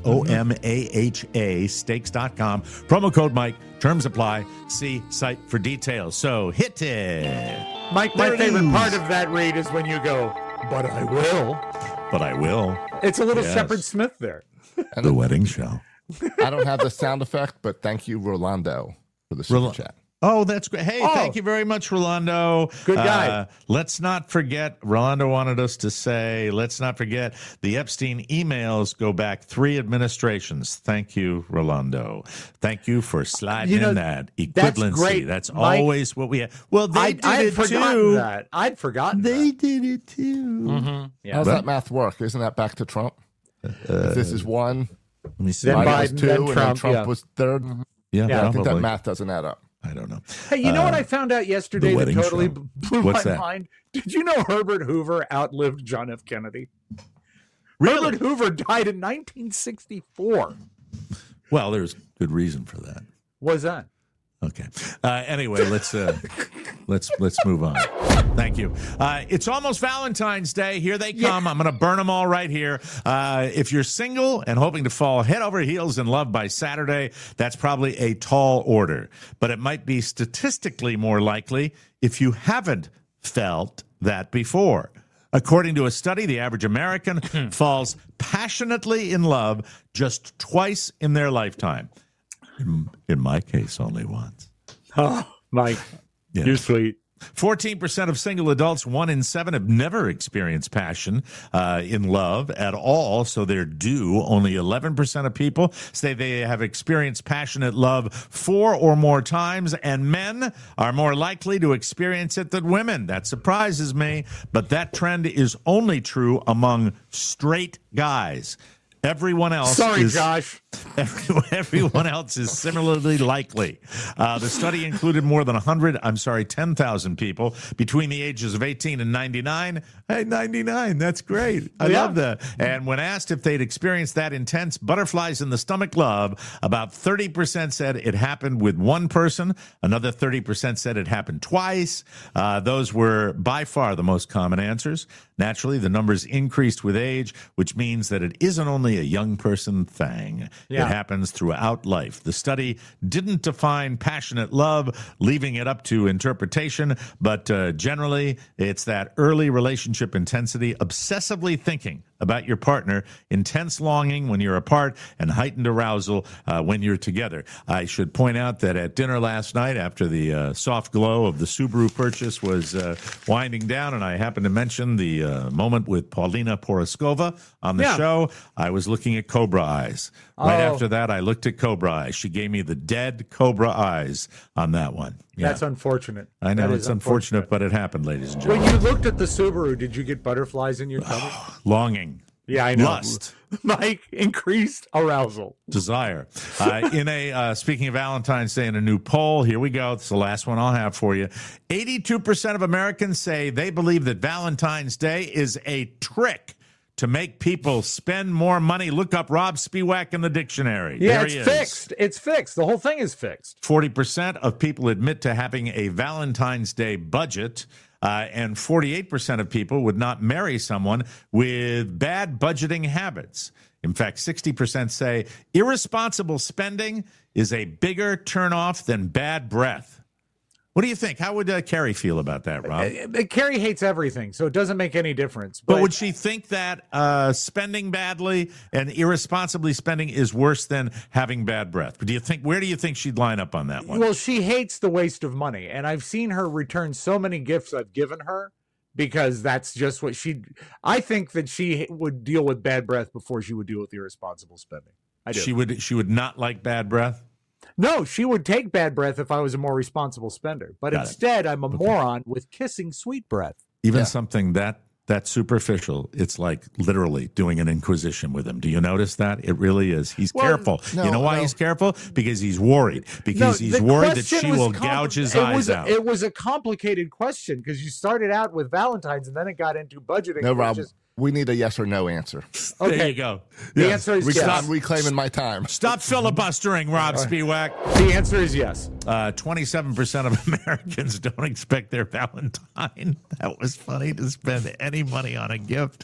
OMAHA steaks.com. Promo code Mike. Terms apply. See site for details. So hit it. Mike, my favorite part of that read is when you go, but I will. But I will. It's a little Yes. Shepard Smith there. The wedding show. I don't have the sound effect, but thank you, Rolando, for the super chat. Oh, that's great. Hey, thank you very much, Rolando. Good guy. Let's not forget, Rolando wanted us to say, let's not forget the Epstein emails go back 3 administrations. Thank you, Rolando. Thank you for sliding in that equivalency. great, That's Mike. always what we have. Well, they did I'd it forgotten too. that. I'd forgotten They that. did it too. Mm-hmm. Yeah. How's that math work? Isn't that back to Trump? If this is 1, Let me see. Then Biden was Biden, 2, then and then Trump, Trump yeah. was 3rd. Yeah, Yeah, I think that probably. math doesn't add up. I don't know. Hey, you know what I found out yesterday that wedding totally show. blew What's my that? mind? Did you know Herbert Hoover outlived John F. Kennedy? Really? Herbert Hoover died in 1964. Well, there's good reason for that. Was that? Okay. Anyway, let's move on. Thank you. It's almost Valentine's Day. Here they come. I'm going to burn them all right here. If you're single and hoping to fall head over heels in love by Saturday, that's probably a tall order. But it might be statistically more likely if you haven't felt that before. According to a study, the average American falls passionately in love just twice in their lifetime. In my case, only once. Oh, Mike, Yeah. you're sweet. 14% of single adults, 1 in 7, have never experienced passion in love at all, so they're due. Only 11% of people say they have experienced passionate love 4 or more times, and men are more likely to experience it than women. That surprises me, but that trend is only true among straight guys. Everyone else Sorry, is... Josh. Everyone else is similarly likely. The study included more than 10,000 people between the ages of 18 and 99. Hey, 99, that's great. I love that. And when asked if they'd experienced that intense butterflies in the stomach love, about 30% said it happened with one person. Another 30% said it happened twice. Those were by far the most common answers. Naturally, the numbers increased with age, which means that it isn't only a young person thing. Yeah. It happens throughout life. The study didn't define passionate love, leaving it up to interpretation, but generally, it's that early relationship intensity, obsessively thinking about your partner, intense longing when you're apart, and heightened arousal when you're together. I should point out that at dinner last night, after the soft glow of the Subaru purchase was winding down, and I happened to mention the moment with Paulina Poroskova on the show, I was looking at Cobra Eyes. Right after that, I looked at Cobra Eyes. She gave me the dead Cobra Eyes on that one. Yeah. That's unfortunate. I know it's unfortunate, but it happened, ladies and gentlemen. When you looked at the Subaru, did you get butterflies in your tummy? Longing. Yeah, I know. Lust. Mike, increased arousal. Desire. Speaking of Valentine's Day, in a new poll, here we go. It's the last one I'll have for you. 82% of Americans say they believe that Valentine's Day is a trick to make people spend more money. Look up Rob Spiewak in the dictionary. Yeah, it's fixed. It's fixed. The whole thing is fixed. 40% of people admit to having a Valentine's Day budget. And 48% of people would not marry someone with bad budgeting habits. In fact, 60% say irresponsible spending is a bigger turnoff than bad breath. What do you think? How would Carrie feel about that, Rob? Carrie hates everything, so it doesn't make any difference. But would she think that spending badly and irresponsibly spending is worse than having bad breath? Where do you think she'd line up on that one? Well, she hates the waste of money, and I've seen her return so many gifts I've given her because that's just what I think that she would deal with bad breath before she would deal with irresponsible spending. I do. She would not like bad breath? No, she would take bad breath if I was a more responsible spender. But instead, I'm a moron with kissing sweet breath. Even something that superficial, it's like literally doing an inquisition with him. Do you notice that? It really is. He's careful. You know why he's careful? Because he's worried. Because he's worried that she will gouge his eyes out. It was a complicated question because you started out with Valentine's and then it got into budgeting. No, Rob. We need a yes or no answer. Okay. There you go. The answer is yes. Stop reclaiming my time. Stop filibustering, Rob Spiewak. The answer is yes. 27% of Americans don't expect their Valentine. That was funny to spend any money on a gift.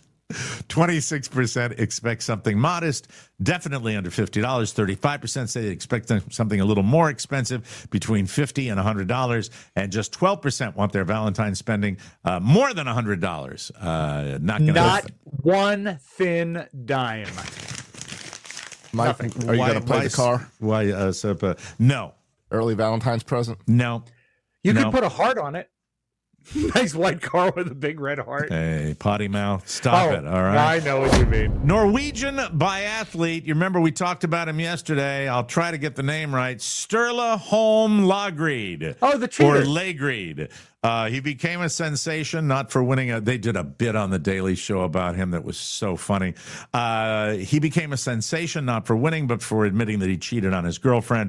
26% expect something modest, definitely under $50. 35% say they expect something a little more expensive, between $50 and $100, and just 12% want their Valentine spending more than $100. Not one thin dime. Mike, are you going to play the car? Why? No. Early Valentine's present? No. You could put a heart on it. Nice white car with a big red heart. Hey, potty mouth. Stop it, all right? I know what you mean. Norwegian biathlete. You remember we talked about him yesterday. I'll try to get the name right. Sturla Holm Lagryd. Oh, the cheater. Or Lagryd. He became a sensation, not for winning they did a bit on the Daily Show about him that was so funny. He became a sensation, not for winning, but for admitting that he cheated on his girlfriend.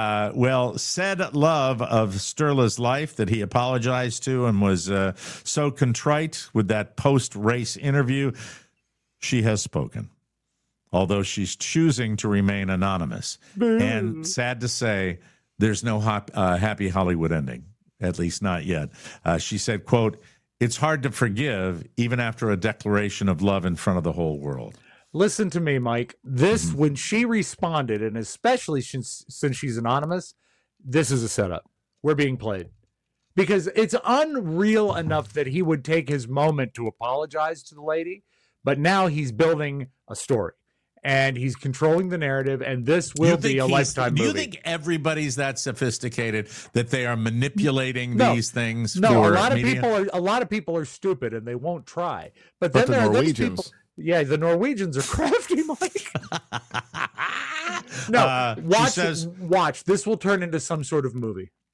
Said love of Sturla's life that he apologized to and was so contrite with that post-race interview. She has spoken, although she's choosing to remain anonymous. And sad to say, there's no happy Hollywood ending. At least not yet. She said, quote, "It's hard to forgive even after a declaration of love in front of the whole world." Listen to me, Mike. This, when she responded, and especially since she's anonymous, this is a setup. We're being played. Because it's unreal enough that he would take his moment to apologize to the lady, but now he's building a story. And he's controlling the narrative, and this will be a Lifetime movie. Do you think everybody's that sophisticated that they are manipulating these things? No, for a lot of people are stupid and they won't try. But then there are those people. Yeah, the Norwegians are crafty, Mike. No, watch. This will turn into some sort of movie.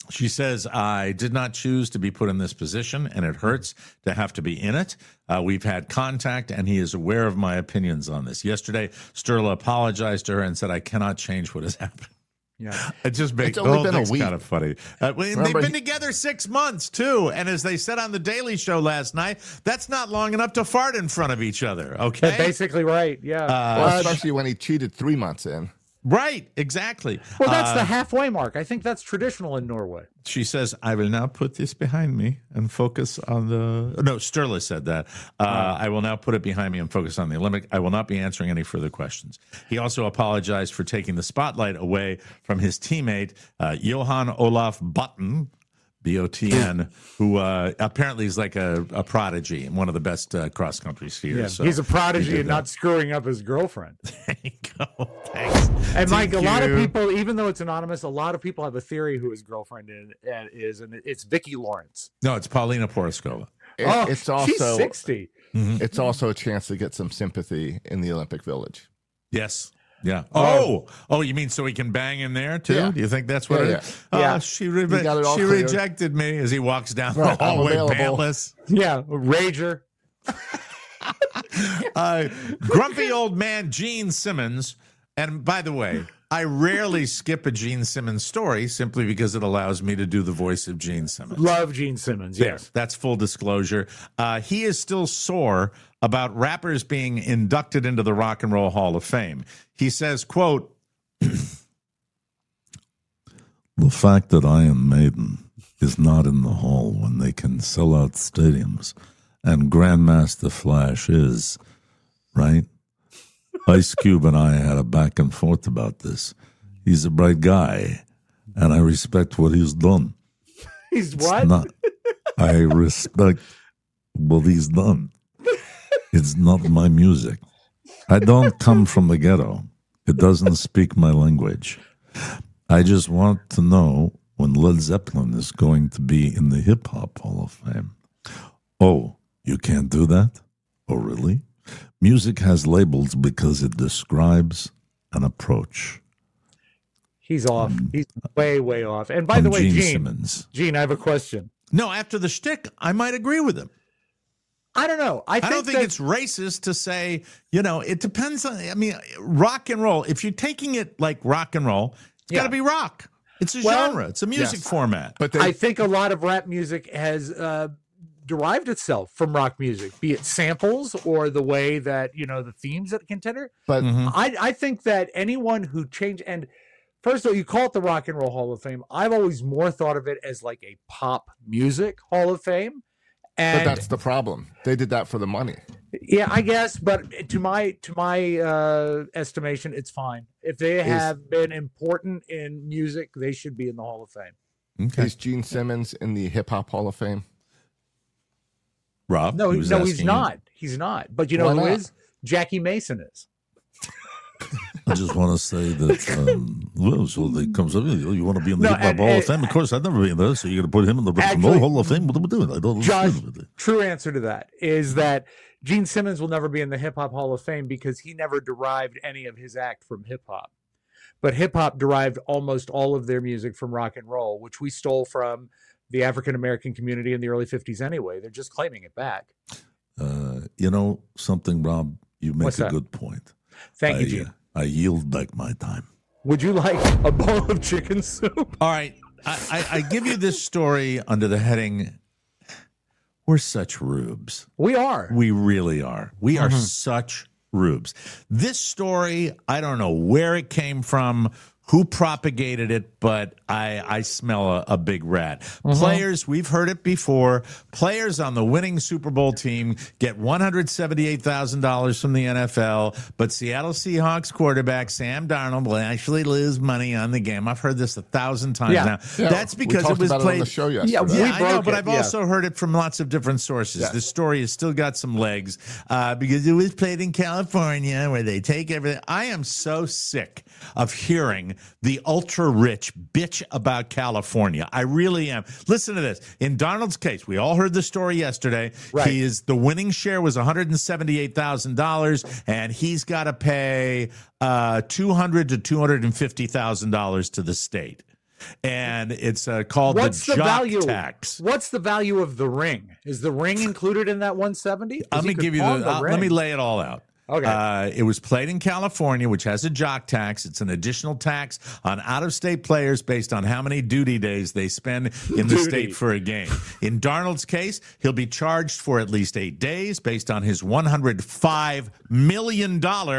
She says, I did not choose to be put in this position, and it hurts to have to be in it. We've had contact, and he is aware of my opinions on this. Yesterday, Sterla apologized to her and said, I cannot change what has happened. Yeah. It just makes the whole thing's kind of funny. They've been together 6 months, too. And as they said on The Daily Show last night, that's not long enough to fart in front of each other, okay? That's basically right, yeah. Well, especially when he cheated 3 months in. Right, exactly. Well, that's the halfway mark. I think that's traditional in Norway. She says, I will now put this behind me and focus on the... No, Sterla said that. I will now put it behind me and focus on the Olympic. I will not be answering any further questions. He also apologized for taking the spotlight away from his teammate, Johan Olaf Botn, B-O-T-N, who apparently is like a prodigy and one of the best cross-country skiers. Yeah, so he's a prodigy and not screwing up his girlfriend. There you go. Thanks. And Mike, a lot of people, even though it's anonymous, a lot of people have a theory who his girlfriend is, and it's Vicki Lawrence. No, it's Paulina Poroskova. It's also she's 60. It's also a chance to get some sympathy in the Olympic Village. Yes. Yeah. Oh, you mean so he can bang in there too? Yeah. Do you think that's what it is? Yeah. She clear. rejected me as he walks down the hallway pantless. Yeah, Rager. Grumpy old man Gene Simmons. And by the way, I rarely skip a Gene Simmons story simply because it allows me to do the voice of Gene Simmons. Love Gene Simmons, yes. That's full disclosure. He is still sore about rappers being inducted into the Rock and Roll Hall of Fame. He says, quote, the fact that Iron Maiden is not in the hall when they can sell out stadiums and Grandmaster Flash is, right? Ice Cube and I had a back and forth about this. He's a bright guy, and I respect what he's done. He's what? I respect what he's done. It's not my music. I don't come from the ghetto. It doesn't speak my language. I just want to know when Led Zeppelin is going to be in the Hip Hop Hall of Fame. Oh, you can't do that? Oh, really? Music has labels because it describes an approach. He's off. He's way, way off. And by the way, Gene Gene, Simmons. Gene, I have a question. no, after the shtick, I might agree with him. I don't know. I don't think it's racist to say, it depends on, rock and roll. If you're taking it like rock and roll, it's got to be rock. It's a genre. It's a music format. But I think a lot of rap music has derived itself from rock music, be it samples or the way that, the themes that contender. But I think that anyone who changed, and first of all, you call it the Rock and Roll Hall of Fame. I've always more thought of it as like a pop music Hall of Fame. And that's the problem. They did that for the money. yeah, I guess, but to my estimation, it's fine. If they have been important in music, they should be in the Hall of Fame. Okay. Is Gene Simmons in the Hip Hop Hall of Fame? Rob? No, he was he's asking not. He's not. But you know Why who not? is? Jackie Mason is. I just want to say that, so they comes up, you want to be in the No, Hip Hop Hall of Fame? Of course, I'd never be in there, so you're going to put him in the Rock and Roll Actually, Hall of Fame? What are we doing? I don't Josh, understand. true answer to that is that Gene Simmons will never be in the Hip Hop Hall of Fame because he never derived any of his act from hip hop. But hip hop derived almost all of their music from rock and roll, which we stole from the African American community in the early 50s anyway. They're just claiming it back. You know something, Rob? You make What's a that? good point. Thank you, Gene. I yield back my time. Would you like a bowl of chicken soup? All right. I give you this story under the heading, we're such rubes. We are. We really are. We are such rubes. This story, I don't know where it came from, who propagated it, but I smell a big rat. Players, we've heard it before, players on the winning Super Bowl team get $178,000 from the NFL, but Seattle Seahawks quarterback Sam Darnold will actually lose money on the game. I've heard this 1,000 times now. Yeah, That's because we it was talked about played it on the show yesterday. Yeah, yeah, I know, broke but it, I've yeah. also heard it from lots of different sources. Yes. This story has still got some legs because it was played in California where they take everything. I am so sick of hearing the ultra-rich bitch about California. I really am. Listen to this. In Darnold's case, we all heard the story yesterday. Right. The winning share was $178,000, and he's got to pay $200,000 to $250,000 to the state. and it's called What's the the jock value? tax. What's the value of the ring? Is the ring included in that 170? Let me give you let me lay it all out. Okay. It was played in California, which has a jock tax. It's an additional tax on out-of-state players based on how many duty days they spend in the state for a game. In Darnold's case, he'll be charged for at least 8 days based on his $105 million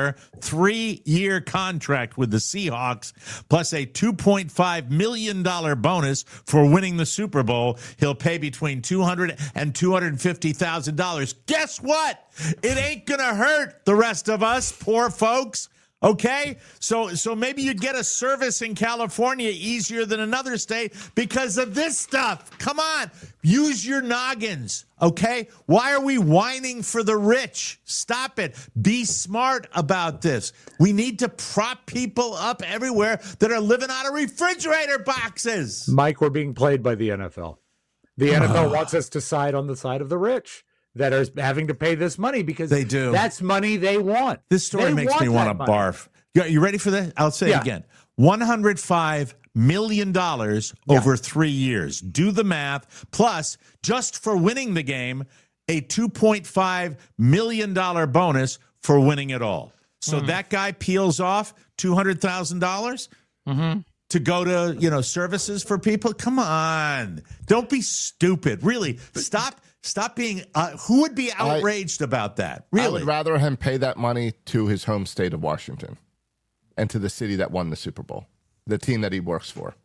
3-year contract with the Seahawks, plus a $2.5 million bonus for winning the Super Bowl. He'll pay between $200,000 and $250,000. Guess what? It ain't going to hurt the rest of us, poor folks. Okay? So maybe you get a service in California easier than another state because of this stuff. Come on. Use your noggins. Okay? Why are we whining for the rich? Stop it. Be smart about this. We need to prop people up everywhere that are living out of refrigerator boxes. Mike, we're being played by the NFL. The NFL wants us to side on the side of the rich that are having to pay this money because they do. That's money they want. This story makes me want to barf. You ready for this? I'll say it again. $105 million over 3 years. Do the math. Plus, just for winning the game, a $2.5 million bonus for winning it all. So that guy peels off $200,000 to go to, services for people. Come on. Don't be stupid. Really. Stop being, who would be outraged about that? Really? I would rather him pay that money to his home state of Washington and to the city that won the Super Bowl, the team that he works for.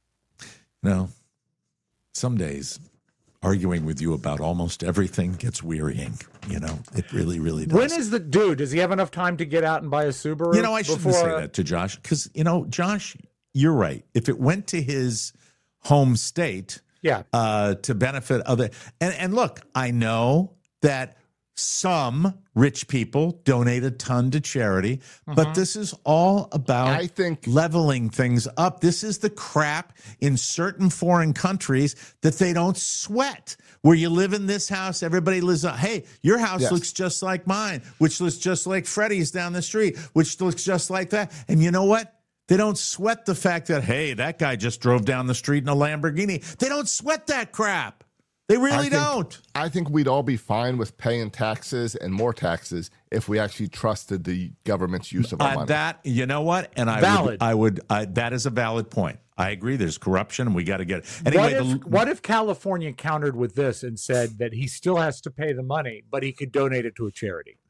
No. Some days arguing with you about almost everything gets wearying. It really, really does. When is the dude? Does he have enough time to get out and buy a Subaru? I shouldn't say that to Josh because, Josh, you're right. If it went to his home state, to benefit other. And look, I know that some rich people donate a ton to charity, but this is all about, I think, leveling things up. This is the crap in certain foreign countries that they don't sweat. Where you live in this house, everybody lives on, hey, your house looks just like mine, which looks just like Freddie's down the street, which looks just like that. And you know what? They don't sweat the fact that, hey, that guy just drove down the street in a Lamborghini. They don't sweat that crap. They really don't. I think we'd all be fine with paying taxes and more taxes if we actually trusted the government's use of our money. That, you know what? And that is a valid point. I agree. There's corruption, and we got to get it. Anyway, what if California countered with this and said that he still has to pay the money, but he could donate it to a charity?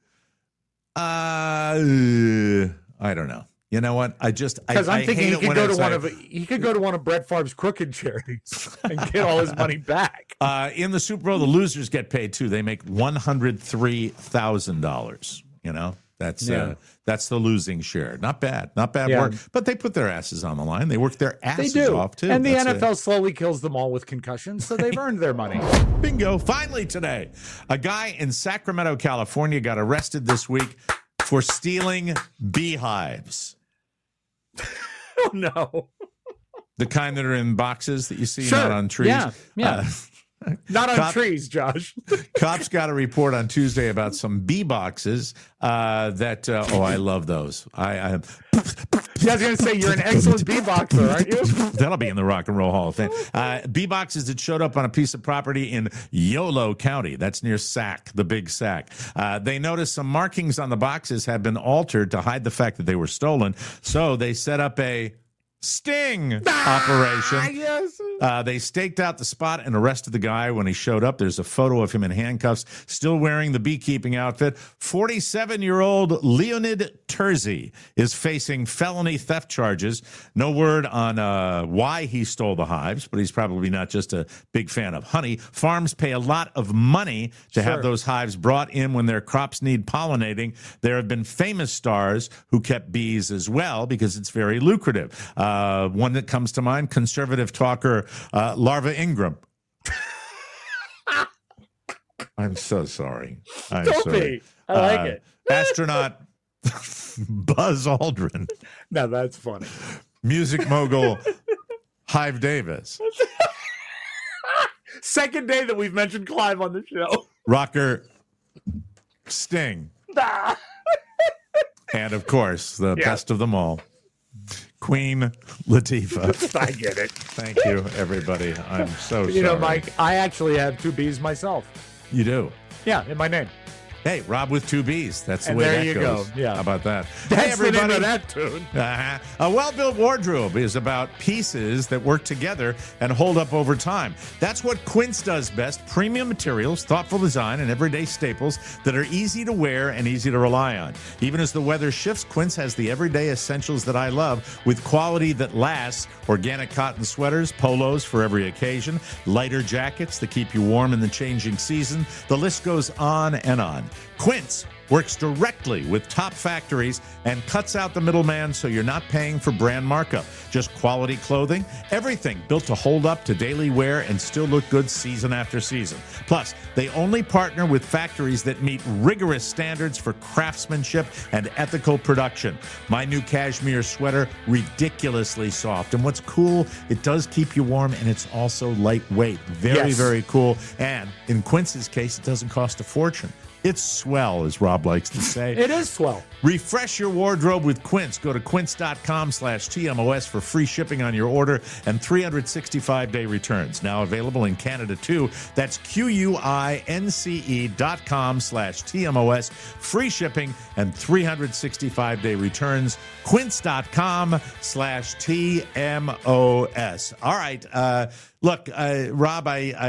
I don't know. You know what? Because I'm thinking he could go to one of Brett Favre's crooked charities and get all his money back. In the Super Bowl, the losers get paid too. They make $103,000. That's the losing share. Not bad work. But they put their asses on the line. They work their asses off too. And the NFL slowly kills them all with concussions, so they've earned their money. Bingo! Finally today, a guy in Sacramento, California, got arrested this week for stealing beehives. Oh, no. The kind that are in boxes that you see, not on trees. Yeah. Not on trees, Josh. Cops got a report on Tuesday about some bee boxes that, I love those. I was going to say, you're an excellent bee boxer, aren't you? That'll be in the Rock and Roll Hall of Fame. Bee boxes that showed up on a piece of property in Yolo County. That's near Sac, the big Sac. They noticed some markings on the boxes had been altered to hide the fact that they were stolen. So they set up a sting operation. Yes. They staked out the spot and arrested the guy when he showed up. There's a photo of him in handcuffs, still wearing the beekeeping outfit. 47-year-old Leonid Terzi is facing felony theft charges. No word on why he stole the hives, but he's probably not just a big fan of honey. Farms pay a lot of money to have those hives brought in when their crops need pollinating. There have been famous stars who kept bees as well because it's very lucrative. One that comes to mind, conservative talker Larva Ingram. I'm so sorry. Don't be. I like it. Astronaut Buzz Aldrin. Now that's funny. Music mogul Hive Davis. Second day that we've mentioned Clive on the show. Rocker Sting. And of course, the best of them all, Queen Latifah. I get it. Thank you, everybody. I'm so sorry. You know, Mike, I actually have 2 B's myself. You do? Yeah, in my name. Hey, Rob with 2 B's. That's the And way there that you goes. go. Yeah. How about that? That's hey, everybody. the name of that tune. Uh-huh. A well-built wardrobe is about pieces that work together and hold up over time. That's what Quince does best. Premium materials, thoughtful design, and everyday staples that are easy to wear and easy to rely on. Even as the weather shifts, Quince has the everyday essentials that I love with quality that lasts. Organic cotton sweaters, polos for every occasion, lighter jackets that keep you warm in the changing season. The list goes on and on. Quince works directly with top factories and cuts out the middleman so you're not paying for brand markup. Just quality clothing, everything built to hold up to daily wear and still look good season after season. Plus, they only partner with factories that meet rigorous standards for craftsmanship and ethical production. My new cashmere sweater, ridiculously soft. And what's cool, it does keep you warm and it's also lightweight. Very, very cool. And in Quince's case, it doesn't cost a fortune. It's swell, as Rob likes to say. It is swell. Refresh your wardrobe with Quince. Go to quince.com/TMOS for free shipping on your order and 365-day returns. Now available in Canada, too. That's QUINCE.com/TMOS. Free shipping and 365-day returns. Quince.com/TMOS. All right. Look, Rob,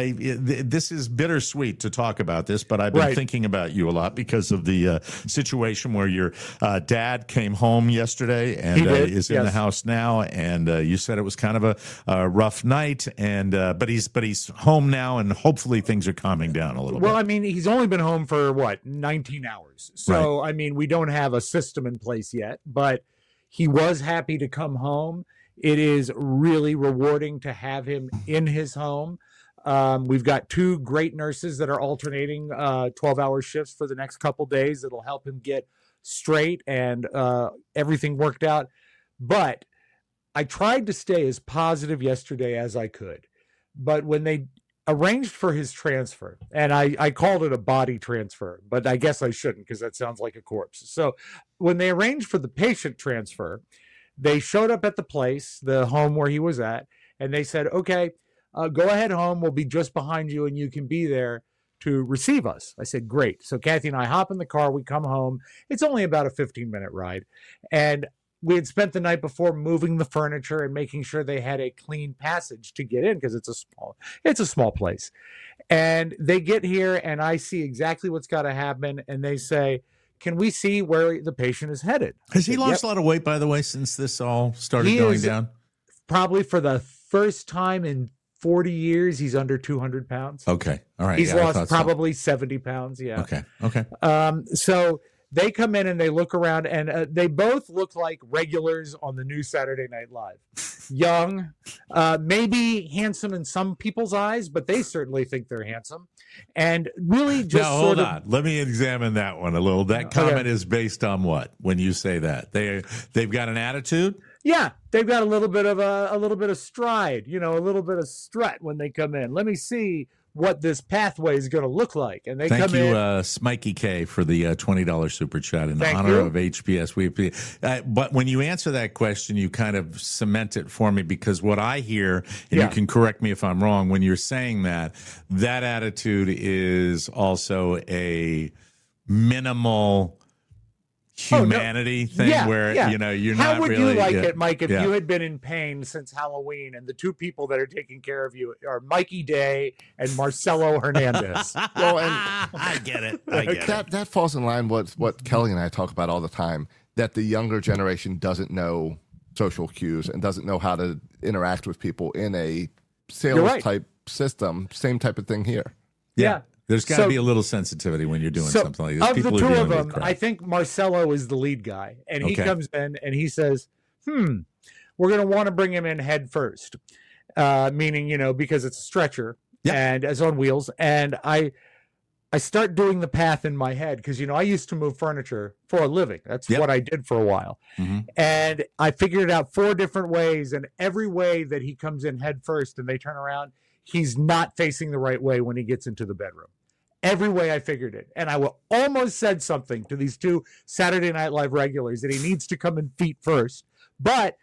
this is bittersweet to talk about this, but I've been thinking about you a lot because of the situation where your dad came home yesterday and is in the house now, and you said it was kind of a rough night, and but he's home now, and hopefully things are calming down a little bit. Well, I mean, he's only been home for 19 hours, so I mean, we don't have a system in place yet, but he was happy to come home. It is really rewarding to have him in his home. We've got 2 great nurses that are alternating 12-hour shifts for the next couple days. That'll help him get straight and everything worked out. But I tried to stay as positive yesterday as I could. But when they arranged for his transfer, and I called it a body transfer, but I guess I shouldn't because that sounds like a corpse. So when they arranged for the patient transfer, they showed up at the place, the home where he was at, and they said, okay, go ahead home. We'll be just behind you, and you can be there to receive us. I said, great. So Kathy and I hop in the car. We come home. It's only about a 15-minute ride. And we had spent the night before moving the furniture and making sure they had a clean passage to get in because it's a small place. And they get here, and I see exactly what's got to happen, and they say, can we see where the patient is headed? Has he lost a lot of weight, by the way, since this all started going down? Probably for the first time in 40 years, he's under 200 pounds. Okay. All right. He's lost probably 70 pounds. Yeah. Okay. So they come in and they look around, and they both look like regulars on the new Saturday Night Live. Young, maybe handsome in some people's eyes, but they certainly think they're handsome. And really just now, hold on. Let me examine that one a little. That comment is based on what? When you say that they've got an attitude. Yeah, they've got a little bit of stride, a little bit of strut when they come in. Let me see what this pathway is going to look like. And they Thank come you, in. Smikey K, for the $20 super chat in honor of HBS. But when you answer that question, you kind of cement it for me, because what I hear, and you can correct me if I'm wrong, when you're saying that attitude is also a minimal humanity thing where you're not really. How would you like it, Mike, if you had been in pain since Halloween and the 2 people that are taking care of you are Mikey Day and Marcelo Hernandez? Well, and I get it. That falls in line with what Kelly and I talk about all the time, that the younger generation doesn't know social cues and doesn't know how to interact with people in a sales type system. Same type of thing here. Yeah. There's got to be a little sensitivity when you're doing something like this. Of the 2 of them, I think Marcelo is the lead guy. And he comes in and he says, we're going to want to bring him in head first. Meaning, because it's a stretcher and it's on wheels. And I start doing the path in my head because, I used to move furniture for a living. That's what I did for a while. Mm-hmm. And I figured out 4 different ways. And every way that he comes in head first and they turn around, he's not facing the right way when he gets into the bedroom. Every way I figured it. And I almost said something to these 2 Saturday Night Live regulars that he needs to come in feet first. But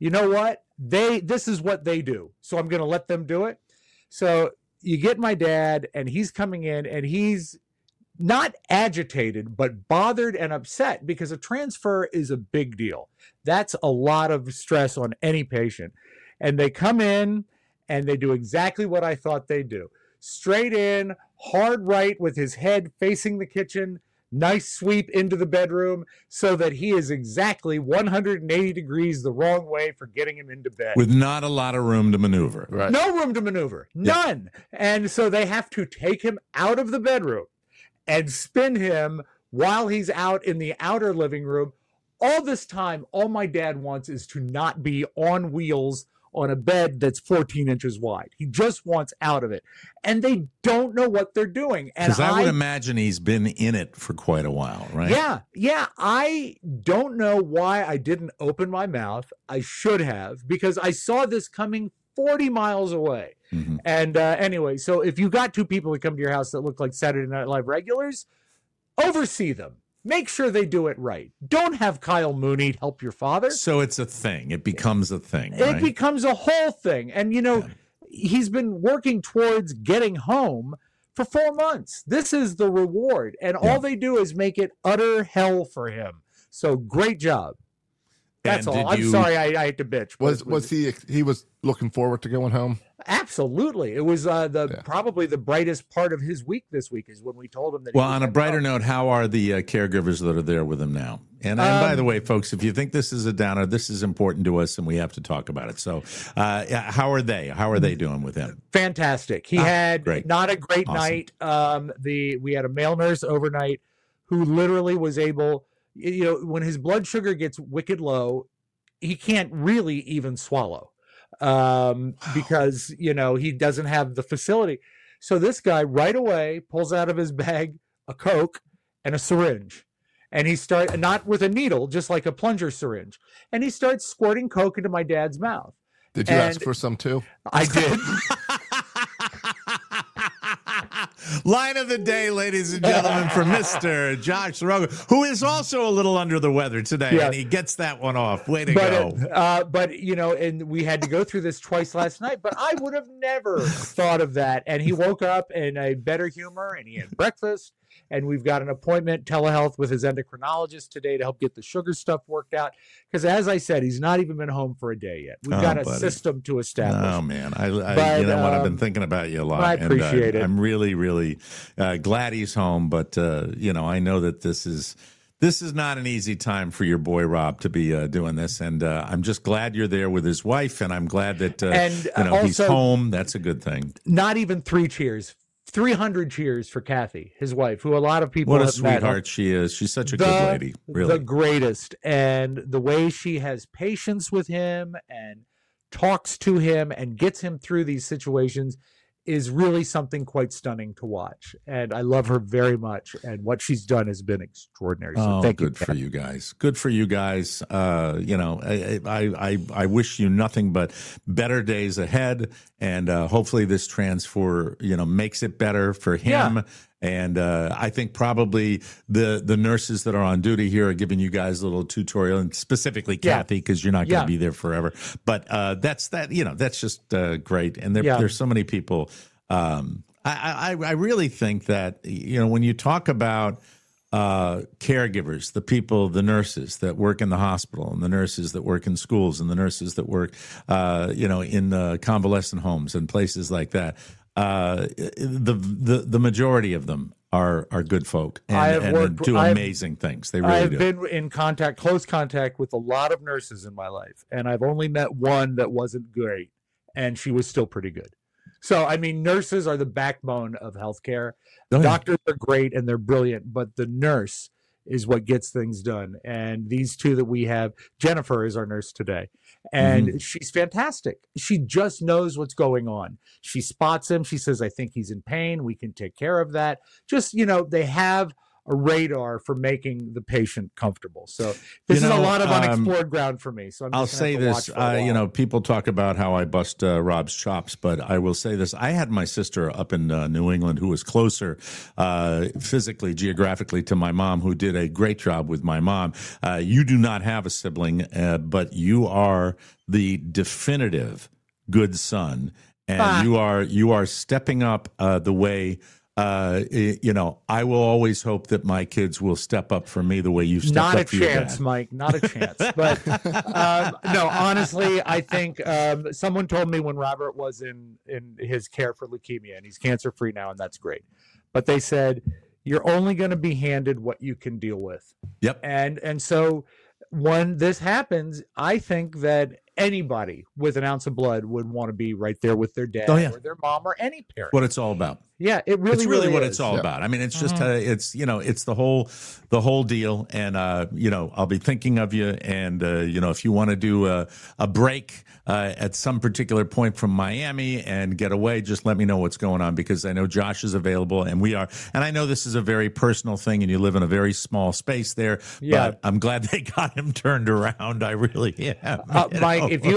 you know what? This is what they do. So I'm going to let them do it. So you get my dad, and he's coming in, and he's not agitated, but bothered and upset because a transfer is a big deal. That's a lot of stress on any patient. And they come in and they do exactly what I thought they'd do. Straight in, hard right with his head facing the kitchen, nice sweep into the bedroom so that he is exactly 180 degrees the wrong way for getting him into bed. With not a lot of room to maneuver. Right. No room to maneuver. None. Yeah. And so they have to take him out of the bedroom and spin him while he's out in the outer living room. All this time, all my dad wants is to not be on wheels on a bed that's 14 inches wide. He just wants out of it. And they don't know what they're doing. Because I would imagine he's been in it for quite a while, right? Yeah. I don't know why I didn't open my mouth. I should have, because I saw this coming 40 miles away. Mm-hmm. And anyway, so if you got two people that come to your house that look like Saturday Night Live regulars, oversee them. Make sure they do it right. Don't have Kyle Mooney help your father. So it's a thing. It becomes a thing. Right? It becomes a whole thing. And, he's been working towards getting home for 4 months. This is the reward. And all they do is make it utter hell for him. So great job. That's all. I'm sorry I had to bitch. Was he was looking forward to going home? Absolutely. It was probably the brightest part of his week this week is when we told him that. Well, on a brighter note, how are the caregivers that are there with him now? And by the way, folks, if you think this is a downer, this is important to us and we have to talk about it. So how are they? How are they doing with him? Fantastic. He had not a great night. We had a male nurse overnight who literally was able, when his blood sugar gets wicked low, he can't really even swallow. Because, he doesn't have the facility. So this guy right away pulls out of his bag a Coke and a syringe. And he starts, not with a needle, just like a plunger syringe. And he starts squirting Coke into my dad's mouth. Did you ask for some too? I did. Line of the day, ladies and gentlemen, for Mr. Josh Soroka, who is also a little under the weather today, and he gets that one off. Way to go. But, and we had to go through this twice last night, but I would have never thought of that. And he woke up in a better humor, and he had breakfast, and we've got an appointment, telehealth, with his endocrinologist today to help get the sugar stuff worked out. Because as I said, he's not even been home for a day yet. We've got a system to establish. Oh, man. You know what? I've been thinking about you a lot. I appreciate it. I'm really, really glad he's home. But, I know that this is not an easy time for your boy Rob to be doing this. And I'm just glad you're there with his wife. And I'm glad that he's home. That's a good thing. Not even 3 cheers. 300 cheers for Kathy, his wife, who a lot of people have met. What a sweetheart she is. She's such a good lady, really. The greatest. And the way she has patience with him and talks to him and gets him through these situations is really something quite stunning to watch. And I love her very much. And what she's done has been extraordinary. So thank you. Good for you guys. Good for you guys. I wish you nothing but better days ahead. And hopefully this transfer, makes it better for him. Yeah. And I think probably the nurses that are on duty here are giving you guys a little tutorial, and specifically Kathy, because you're not going to be there forever. But that's just great. And there's so many people. I really think that, when you talk about caregivers, the people, the nurses that work in the hospital, and the nurses that work in schools, and the nurses that work, in convalescent homes and places like that. The majority of them are good folk and do amazing things. They really do. I've been in close contact with a lot of nurses in my life, and I've only met one that wasn't great, and she was still pretty good. So, nurses are the backbone of healthcare. Doctors are great and they're brilliant, but the nurse is what gets things done. And these two that we have, Jennifer is our nurse today, and she's fantastic. She just knows what's going on. She spots him. She says, I think he's in pain. We can take care of that. Just, they have radar for making the patient comfortable. So this is a lot of unexplored ground for me. So I'll say this, people talk about how I bust Rob's chops, but I will say this. I had my sister up in New England who was closer physically, geographically to my mom, who did a great job with my mom. You do not have a sibling, but you are the definitive good son, and you are stepping up the way. I will always hope that my kids will step up for me the way you've stepped up for your dad. Not a chance, Mike. Not a chance. But no, honestly, I think someone told me when Robert was in his care for leukemia, and he's cancer-free now, and that's great. But they said, you're only going to be handed what you can deal with. Yep. And so when this happens, I think that anybody with an ounce of blood would want to be right there with their dad or their mom or any parent. What it's all about. Yeah, it really, it's really what is. it's all about. I mean, it's just it's the whole deal. And I'll be thinking of you. And if you want to do a break at some particular point from Miami and get away, just let me know what's going on, because I know Josh is available and we are. And I know this is a very personal thing, and you live in a very small space there. Yeah. But I'm glad they got him turned around. I really am. Mike, if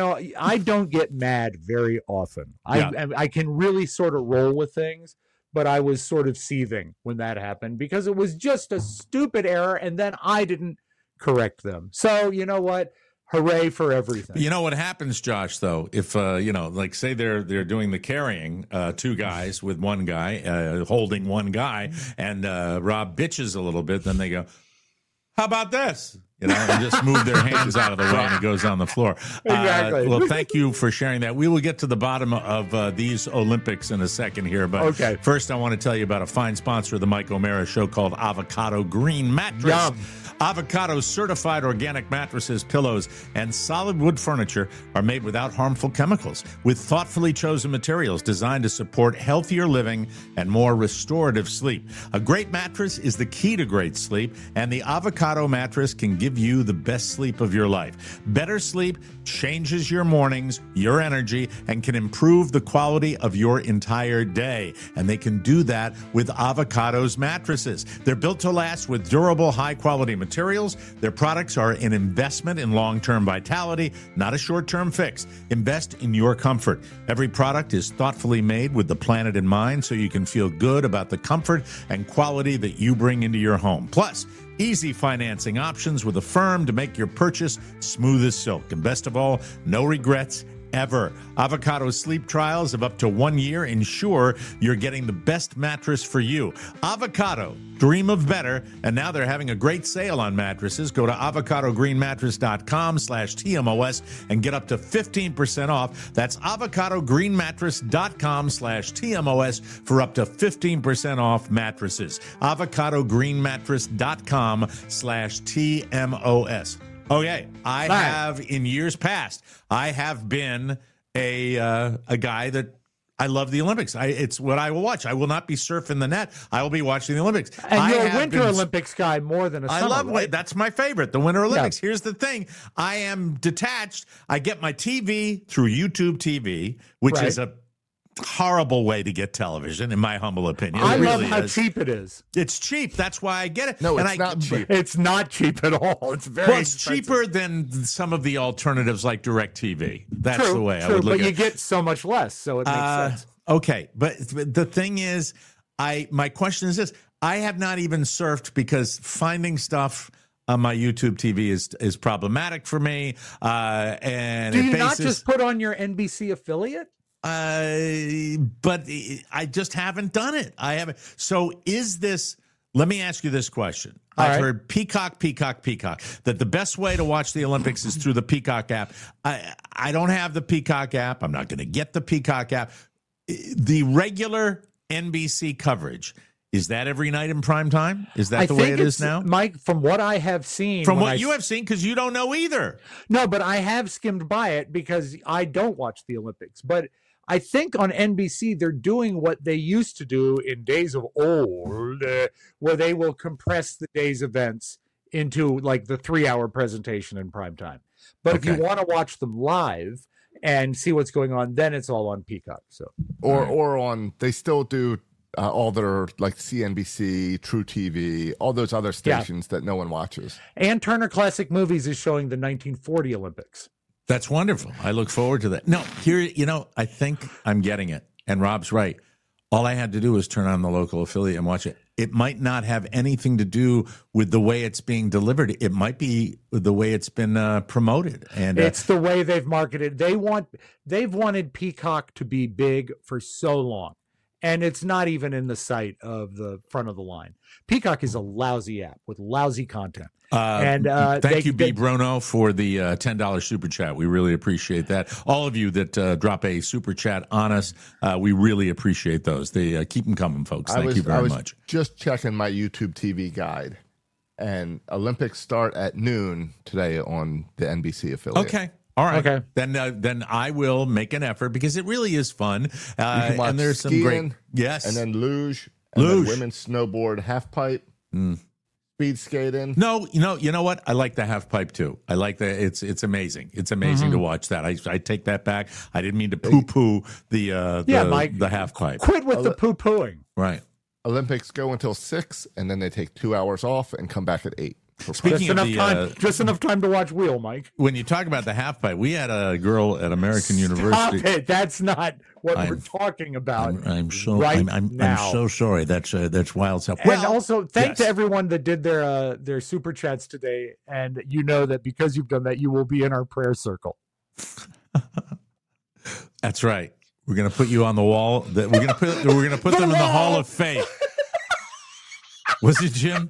I don't get mad very often. I can really sort of roll with things. But I was sort of seething when that happened, because it was just a stupid error, and then I didn't correct them. So you know what? Hooray for everything. You know what happens, Josh, though, if, like say they're doing the carrying, two guys with one guy, holding one guy, and Rob bitches a little bit, then they go, how about this? And just move their hands out of the way, and it goes on the floor. Exactly. Well, thank you for sharing that. We will get to the bottom of these Olympics in a second here. But first, I want to tell you about a fine sponsor of the Mike O'Mara Show called Avocado Green Mattress. Yum. Avocado's certified organic mattresses, pillows, and solid wood furniture are made without harmful chemicals, with thoughtfully chosen materials designed to support healthier living and more restorative sleep. A great mattress is the key to great sleep, and the Avocado mattress can give you the best sleep of your life. Better sleep changes your mornings, your energy, and can improve the quality of your entire day. And they can do that with Avocado's mattresses. They're built to last with durable, high-quality materials. Their products are an investment in long-term vitality, not a short-term fix. Invest in your comfort. Every product is thoughtfully made with the planet in mind, so you can feel good about the comfort and quality that you bring into your home. Plus, easy financing options with a firm to make your purchase smooth as silk. And best of all, no regrets ever. Avocado sleep trials of up to 1 year ensure you're getting the best mattress for you. Avocado, dream of better. And now they're having a great sale on mattresses. Go to avocadogreenmattress.com/TMOS and get up to 15% off. That's avocadogreenmattress.com/TMOS for up to 15% off mattresses. avocadogreenmattress.com/TMOS. Okay, I have in years past, I have been a guy that I love the Olympics. It's what I will watch. I will not be surfing the net. I will be watching the Olympics. And you're a Winter Olympics guy more than a summer. I love right? That's my favorite, the Winter Olympics. Yeah. Here's the thing. I am detached. I get my TV through YouTube TV, which is a horrible way to get television, in my humble opinion. I love how cheap it is. It's cheap. That's why I get it. No, it's not cheap. It's not cheap at all. It's very expensive. Cheaper than some of the alternatives like DirecTV. That's the way I would look at it. But you get so much less, so it makes sense. Okay, but the thing is, my question is this. I have not even surfed because finding stuff on my YouTube TV is problematic for me. And do you not just put on your NBC affiliate? But I just haven't done it. I haven't. So is this, let me ask you this question. I've heard Peacock, that the best way to watch the Olympics is through the Peacock app. I don't have the Peacock app. I'm not going to get the Peacock app. The regular NBC coverage, is that every night in prime time? Is that the way it is now? Mike, from what I have seen. From what you have seen, because you don't know either. No, but I have skimmed by it because I don't watch the Olympics. But I think on NBC, they're doing what they used to do in days of old, where they will compress the day's events into like the 3-hour presentation in prime time. But if you want to watch them live and see what's going on, then it's all on Peacock. So or on, they still do all their like CNBC, True TV, all those other stations that no one watches. And Turner Classic Movies is showing the 1940 Olympics. That's wonderful. I look forward to that. No, here, I think I'm getting it. And Rob's right. All I had to do was turn on the local affiliate and watch it. It might not have anything to do with the way it's being delivered. It might be the way it's been promoted. And it's the way they've marketed. They've wanted Peacock to be big for so long. And it's not even in the sight of the front of the line. Peacock is a lousy app with lousy content. Thank you, B. Bruno, for the $10 super chat. We really appreciate that. All of you that drop a super chat on us, we really appreciate those. They keep them coming, folks. Thank you very much. Just checking my YouTube TV guide, and Olympics start at noon today on the NBC affiliate. Okay. All right. Okay. Then I will make an effort because it really is fun. You can watch and there's skiing, some great and then luge, and then women's snowboard, half pipe, speed skating. No, you know what? I like the half pipe too. I like that. It's amazing. It's amazing to watch that. I take that back. I didn't mean to poo the half pipe. Quit with the poo pooing. Right. Olympics go until 6, and then they take 2 hours off and come back at 8. Speaking of just enough time to watch Wheel, Mike. When you talk about the half pipe, we had a girl at American University. Stop it. That's not what we're talking about. I'm so sorry. That's wild stuff. And also, thanks to everyone that did their super chats today. And you know that because you've done that, you will be in our prayer circle. That's right. We're going to put you on the wall. We're going to put them in the Hall of Faith. Was it Jim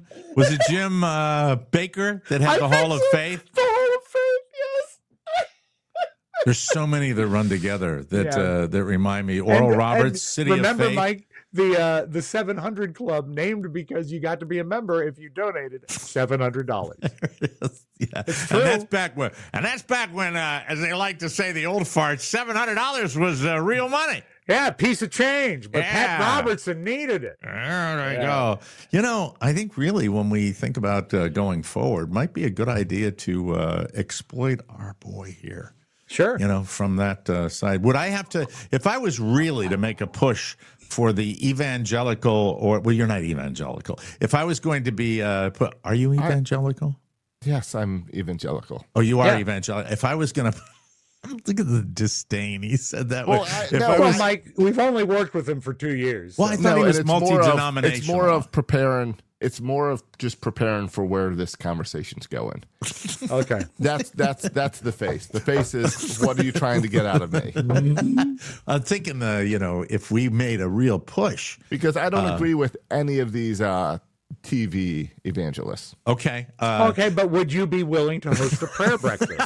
Baker that had the Hall of Faith? The Hall of Faith, yes. There's so many that run together that remind me. Oral Roberts, City of Faith. Remember, Mike, the 700 Club, named because you got to be a member if you donated $700. Yeah, it's true. And that's back when, as they like to say, the old farts, $700 was real money. Yeah, piece of change, but Pat Robertson needed it. There you go. I think really when we think about going forward, might be a good idea to exploit our boy here. Sure. From that side. Would I have to, if I was really to make a push for the evangelical, you're not evangelical. If I was going to be, are you evangelical? Yes, I'm evangelical. Oh, you are evangelical. If I was going to, look at the disdain he said that way. Mike, we've only worked with him for 2 years. Well, I thought he was multi-denominational. It's more of preparing. It's more of just preparing for where this conversation's going. Okay, that's the face. The face is, what are you trying to get out of me? I'm thinking, if we made a real push, because I don't agree with any of these TV evangelists. Okay, but would you be willing to host a prayer breakfast?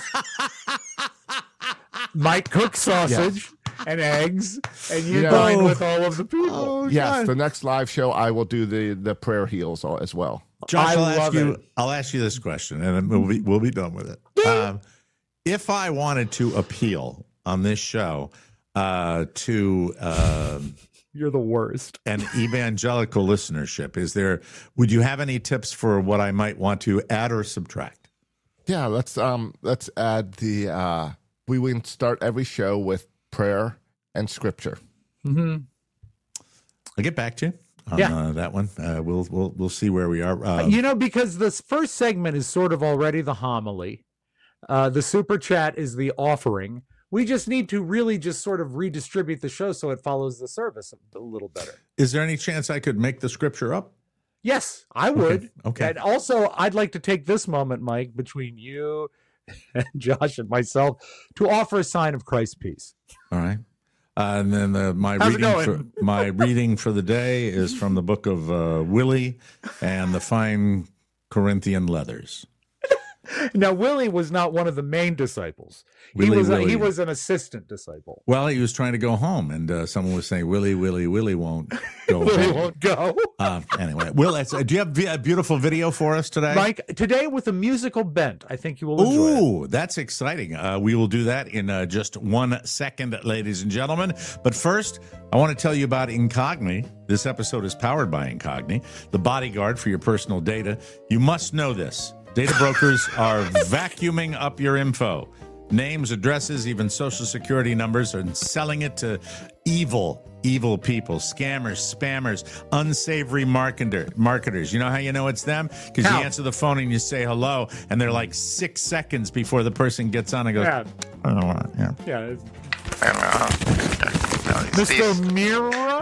Mike cooks sausage and eggs, and you dine with all of the people. Oh, yes, the next live show, I will do the prayer heals as well. Josh, I'll ask you this question, and then we'll be done with it. If I wanted to appeal on this show to you're the worst, an evangelical listenership, would you have any tips for what I might want to add or subtract? Yeah, let's add the. We will start every show with prayer and scripture. Mm-hmm. I'll get back to you on that one. We'll see where we are. Because this first segment is sort of already the homily. The super chat is the offering. We just need to really just sort of redistribute the show so it follows the service a little better. Is there any chance I could make the scripture up? Yes, I would. Okay. And also, I'd like to take this moment, Mike, between you and Josh and myself, to offer a sign of Christ's peace. All right. And then my reading for the day is from the book of Willie and the Fine Corinthian Leathers. Now, Willie was not one of the main disciples. He was an assistant disciple. Well, he was trying to go home, and someone was saying, Willie won't go Willie home. won't go. Anyway, Will, do you have a beautiful video for us today? Mike, today with a musical bent. I think you will enjoy it. Ooh, that's exciting. We will do that in just 1 second, ladies and gentlemen. But first, I want to tell you about Incogni. This episode is powered by Incogni, the bodyguard for your personal data. You must know this. Data brokers are vacuuming up your info. Names, addresses, even social security numbers, and selling it to evil evil people, scammers, spammers, unsavory marketers. You know how you know it's them? Because you answer the phone and you say hello, and they're like 6 seconds before the person gets on and goes, Yeah. I don't know what, yeah. Yeah. Mr. Mirror?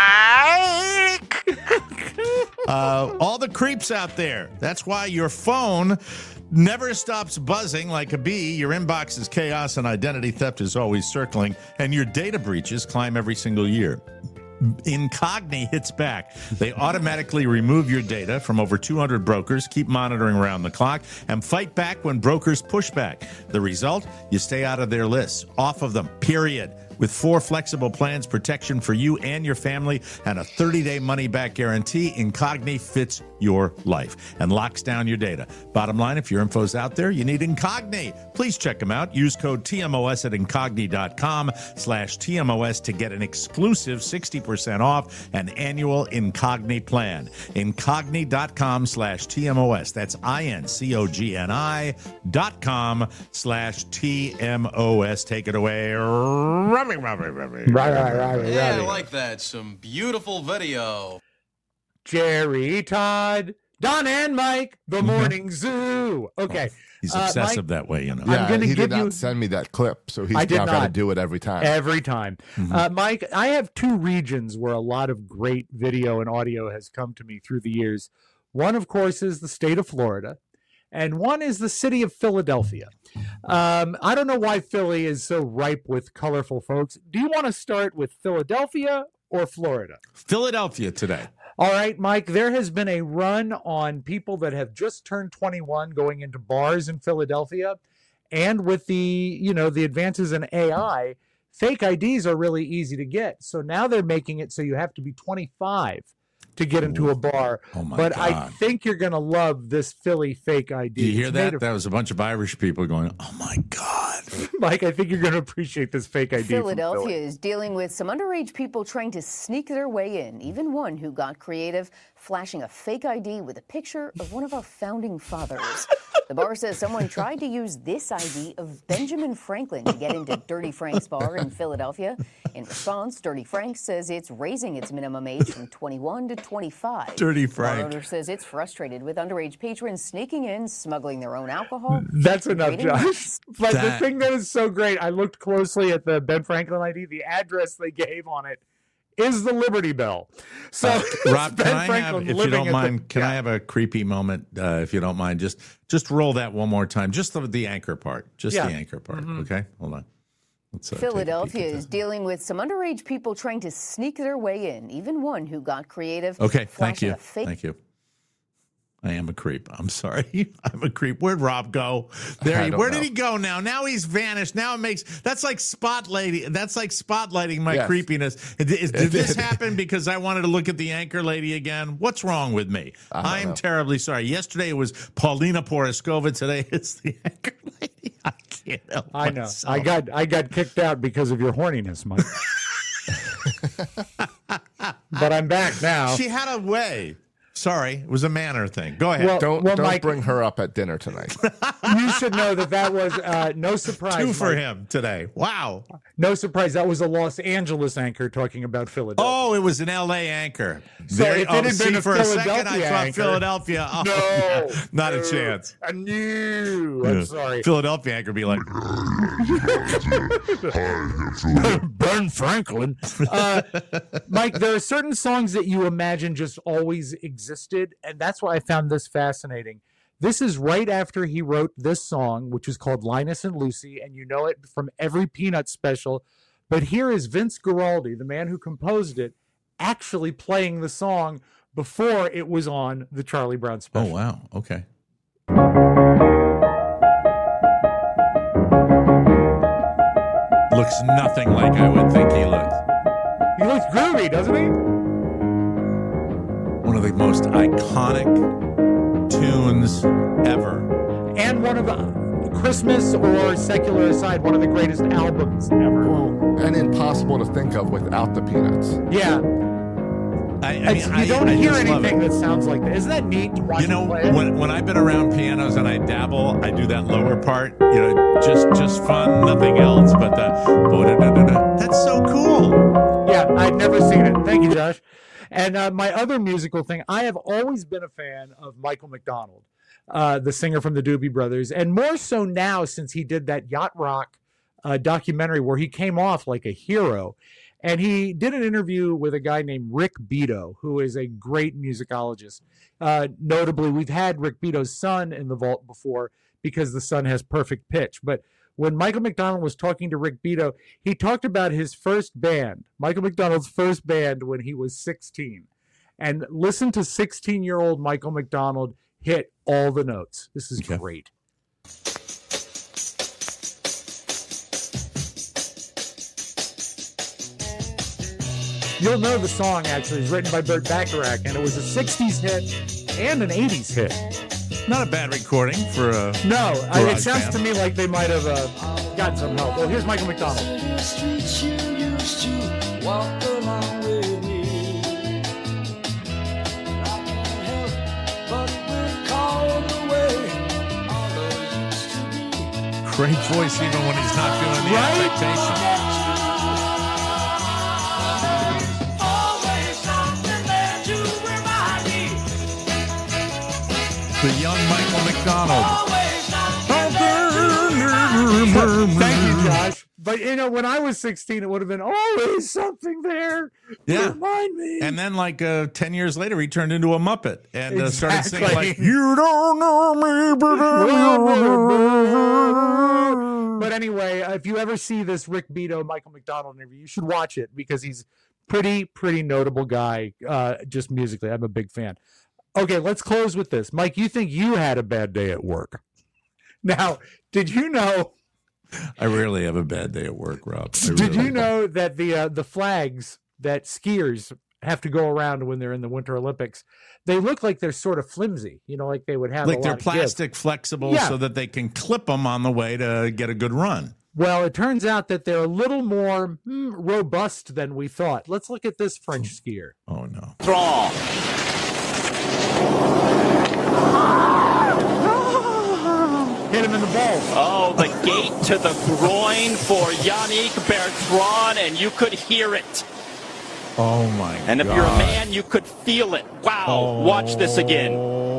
All the creeps out there. That's why your phone never stops buzzing like a bee. Your inbox is chaos and identity theft is always circling, and your data breaches climb every single year. Incogni hits back. They automatically remove your data from over 200 brokers, keep monitoring around the clock, and fight back when brokers push back. The result? You stay out of their lists, off of them, period. With 4 flexible plans, protection for you and your family, and a 30-day money-back guarantee, Incogni fits your life and locks down your data. Bottom line, if your info's out there, you need Incogni. Please check them out. Use code TMOS at Incogni.com/TMOS to get an exclusive 60% off an annual Incogni plan. Incogni.com/TMOS. That's INCOGNI.com/TMOS. Take it away, Robbie. Right. Yeah, I like that. Some beautiful video. Jerry, Todd, Don, and Mike, the Morning Zoo. Okay. He's obsessive Mike, that way, you know. Yeah, gonna he give did not you- send me that clip, so he's I did now got to not. do it every time. Every time. Mike, I have 2 regions where a lot of great video and audio has come to me through the years. One, of course, is the state of Florida, and one is the city of Philadelphia. I don't know why Philly is so ripe with colorful folks. Do you want to start with Philadelphia or Florida? Philadelphia today. All right, Mike, there has been a run on people that have just turned 21 going into bars in Philadelphia. And with the advances in AI, fake IDs are really easy to get. So now they're making it so you have to be 25 to get into a bar. Oh my but God. I think you're going to love this Philly fake ID. Do you hear It's that? made of- That was a bunch of Irish people going, oh my God. Mike, I think you're going to appreciate this fake ID. from Philadelphia Philly. is dealing with some underage people trying to sneak their way in. Even one who got creative, flashing a fake ID with a picture of one of our founding fathers. The bar says someone tried to use this ID of Benjamin Franklin to get into Dirty Frank's bar in Philadelphia. In response, Dirty Frank says it's raising its minimum age from 21 to 25. Dirty The bar Frank. owner says it's frustrated with underage patrons sneaking in, smuggling their own alcohol. That's enough, creating Josh. mess. But the That- thing that is so great, I looked closely at the Ben Franklin ID. The address they gave on it is the Liberty Bell. So Rob, Ben can I have, Franklin if you living don't at mind, the- can I have a creepy moment, if you don't mind? Just roll that one more time. Just the anchor part. Just Yeah. the anchor part. Okay? Hold on. Let's, take a Philadelphia peek at is this. dealing with some underage people trying to sneak their way in. Even one who got creative. Okay, thank flashing you. a fake Thank you. I am a creep. I'm sorry. I'm a creep. Where'd Rob go? I don't Where know. did he go now? Now he's vanished. Now that's like spotlighting my Yes. creepiness. Did this happen because I wanted to look at the anchor lady again? What's wrong with me? I'm know. terribly sorry. Yesterday it was Paulina Poroskova. Today it's the anchor lady. I can't help I know. myself. I got kicked out because of your horniness, Mike. But I'm back now. She had a way. Sorry, it was a manner thing. Go ahead. Well, Don't Mike, bring her up at dinner tonight. you should know that was no surprise. 2 for Mike. him today. Wow. No surprise. That was a Los Angeles anchor talking about Philadelphia. Oh, it was an L.A. anchor. So if it had been see, a for a second, I Philadelphia thought anchor- Philadelphia. Oh, No, not a no. chance. I knew. I'm sorry. Philadelphia anchor be like, Ben Franklin. Mike, there are certain songs that you imagine just always existed, and that's why I found this fascinating. This is right after he wrote this song, which is called Linus and Lucy, and you know it from every Peanuts special. But here is Vince Guaraldi, the man who composed it, actually playing the song before it was on the Charlie Brown oh, special. wow. Okay. Looks nothing like I would think he looks. He looks groovy, doesn't he? One of the most iconic tunes ever. And one of the Christmas or secular aside, one of the greatest albums ever. And impossible to think of without the Peanuts. Yeah. You don't hear just love it. anything that sounds like that. Isn't that neat to watch You know, him play it? when I've been around pianos and I dabble, I do that lower part. You know, just fun, nothing else. But the that's so cool. Yeah, Yeah, I've never seen it. Thank you, Josh. And my other musical thing, I have always been a fan of Michael McDonald, the singer from the Doobie Brothers, and more so now since he did that Yacht Rock documentary where he came off like a hero. And he did an interview with a guy named Rick Beato, who is a great musicologist. Notably, we've had Rick Beato's son in the vault before because the son has perfect pitch. But when Michael McDonald was talking to Rick Beato, he talked about his first band, Michael McDonald's first band when he was 16. And listen to 16-year-old Michael McDonald hit all the notes. This is great. You'll know the song, actually, is written by Burt Bacharach, and it was a 60s hit and an 80s hit. Not a bad recording for a No, it sounds band. to me like they might have gotten some help. Well, here's Michael McDonald. Great voice even when he's not doing the affectation. The young Michael McDonald. Thank you, Josh. But, you know, when I was 16, it would have been always something there. Yeah. Remind me. And then, like, 10 years later, he turned into a Muppet and started singing, Exactly. like, you don't know me, but But anyway, if you ever see this Rick Beato, Michael McDonald interview, you should watch it because he's pretty notable guy, just musically. I'm a big fan. Okay, let's close with this. Mike, you think you had a bad day at work. Now, did you know... I rarely have a bad day at work, Rob. Did you know that the flags that skiers have to go around when they're in the Winter Olympics, they look like they're sort of flimsy, you know, like they would have like a they're lot of give. plastic flexible Yeah. so that they can clip them on the way to get a good run. Well, it turns out that they're a little more robust than we thought. Let's look at this French skier. Oh, no. Strong. Hit him in the balls. Oh, the gate to the groin for Yannick Bertrand, and you could hear it. Oh, my God. And if you're a man, you could feel it. Wow. Watch this again.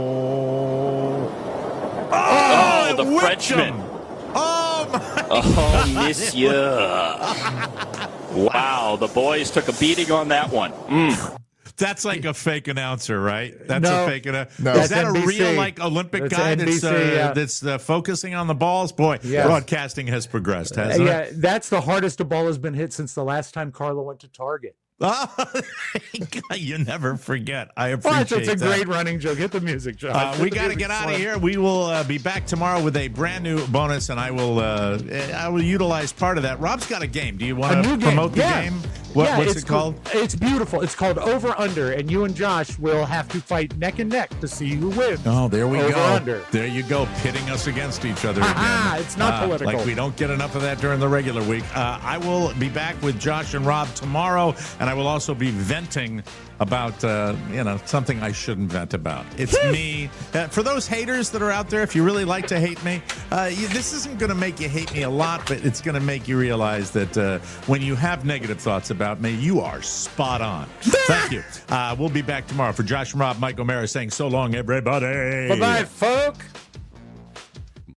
Oh, the Frenchman. Oh, my Oh, monsieur. Wow, the boys took a beating on that one. That's like a fake announcer, right? That's No. a fake announcer. No. Is That's that a NBC. real like Olympic That's guy NBC, yeah. that's focusing on the balls? Boy, Yes. broadcasting has progressed, hasn't Yeah, it? that's the hardest a ball has been hit since the last time Carla went to Target. Oh, you never forget. I Oh, appreciate it's a that. great running joke. Hit the music, Josh. We got to get out of here. We will be back tomorrow with a brand new bonus, and I will utilize part of that. Rob's got a game. Do you want to promote the game? What's it called? It's beautiful. It's called Over Under, and you and Josh will have to fight neck and neck to see who wins. Oh, there we Over go. Under. There you go, pitting us against each other again. It's not political. Like we don't get enough of that during the regular week. I will be back with Josh and Rob tomorrow, and I will also be venting about something I shouldn't vent about. It's me. For those haters that are out there, if you really like to hate me, this isn't going to make you hate me a lot, but it's going to make you realize that when you have negative thoughts about me, you are spot on. Thank you. We'll be back tomorrow. For Josh and Rob, Mike O'Mara saying so long, everybody. Bye-bye, folk.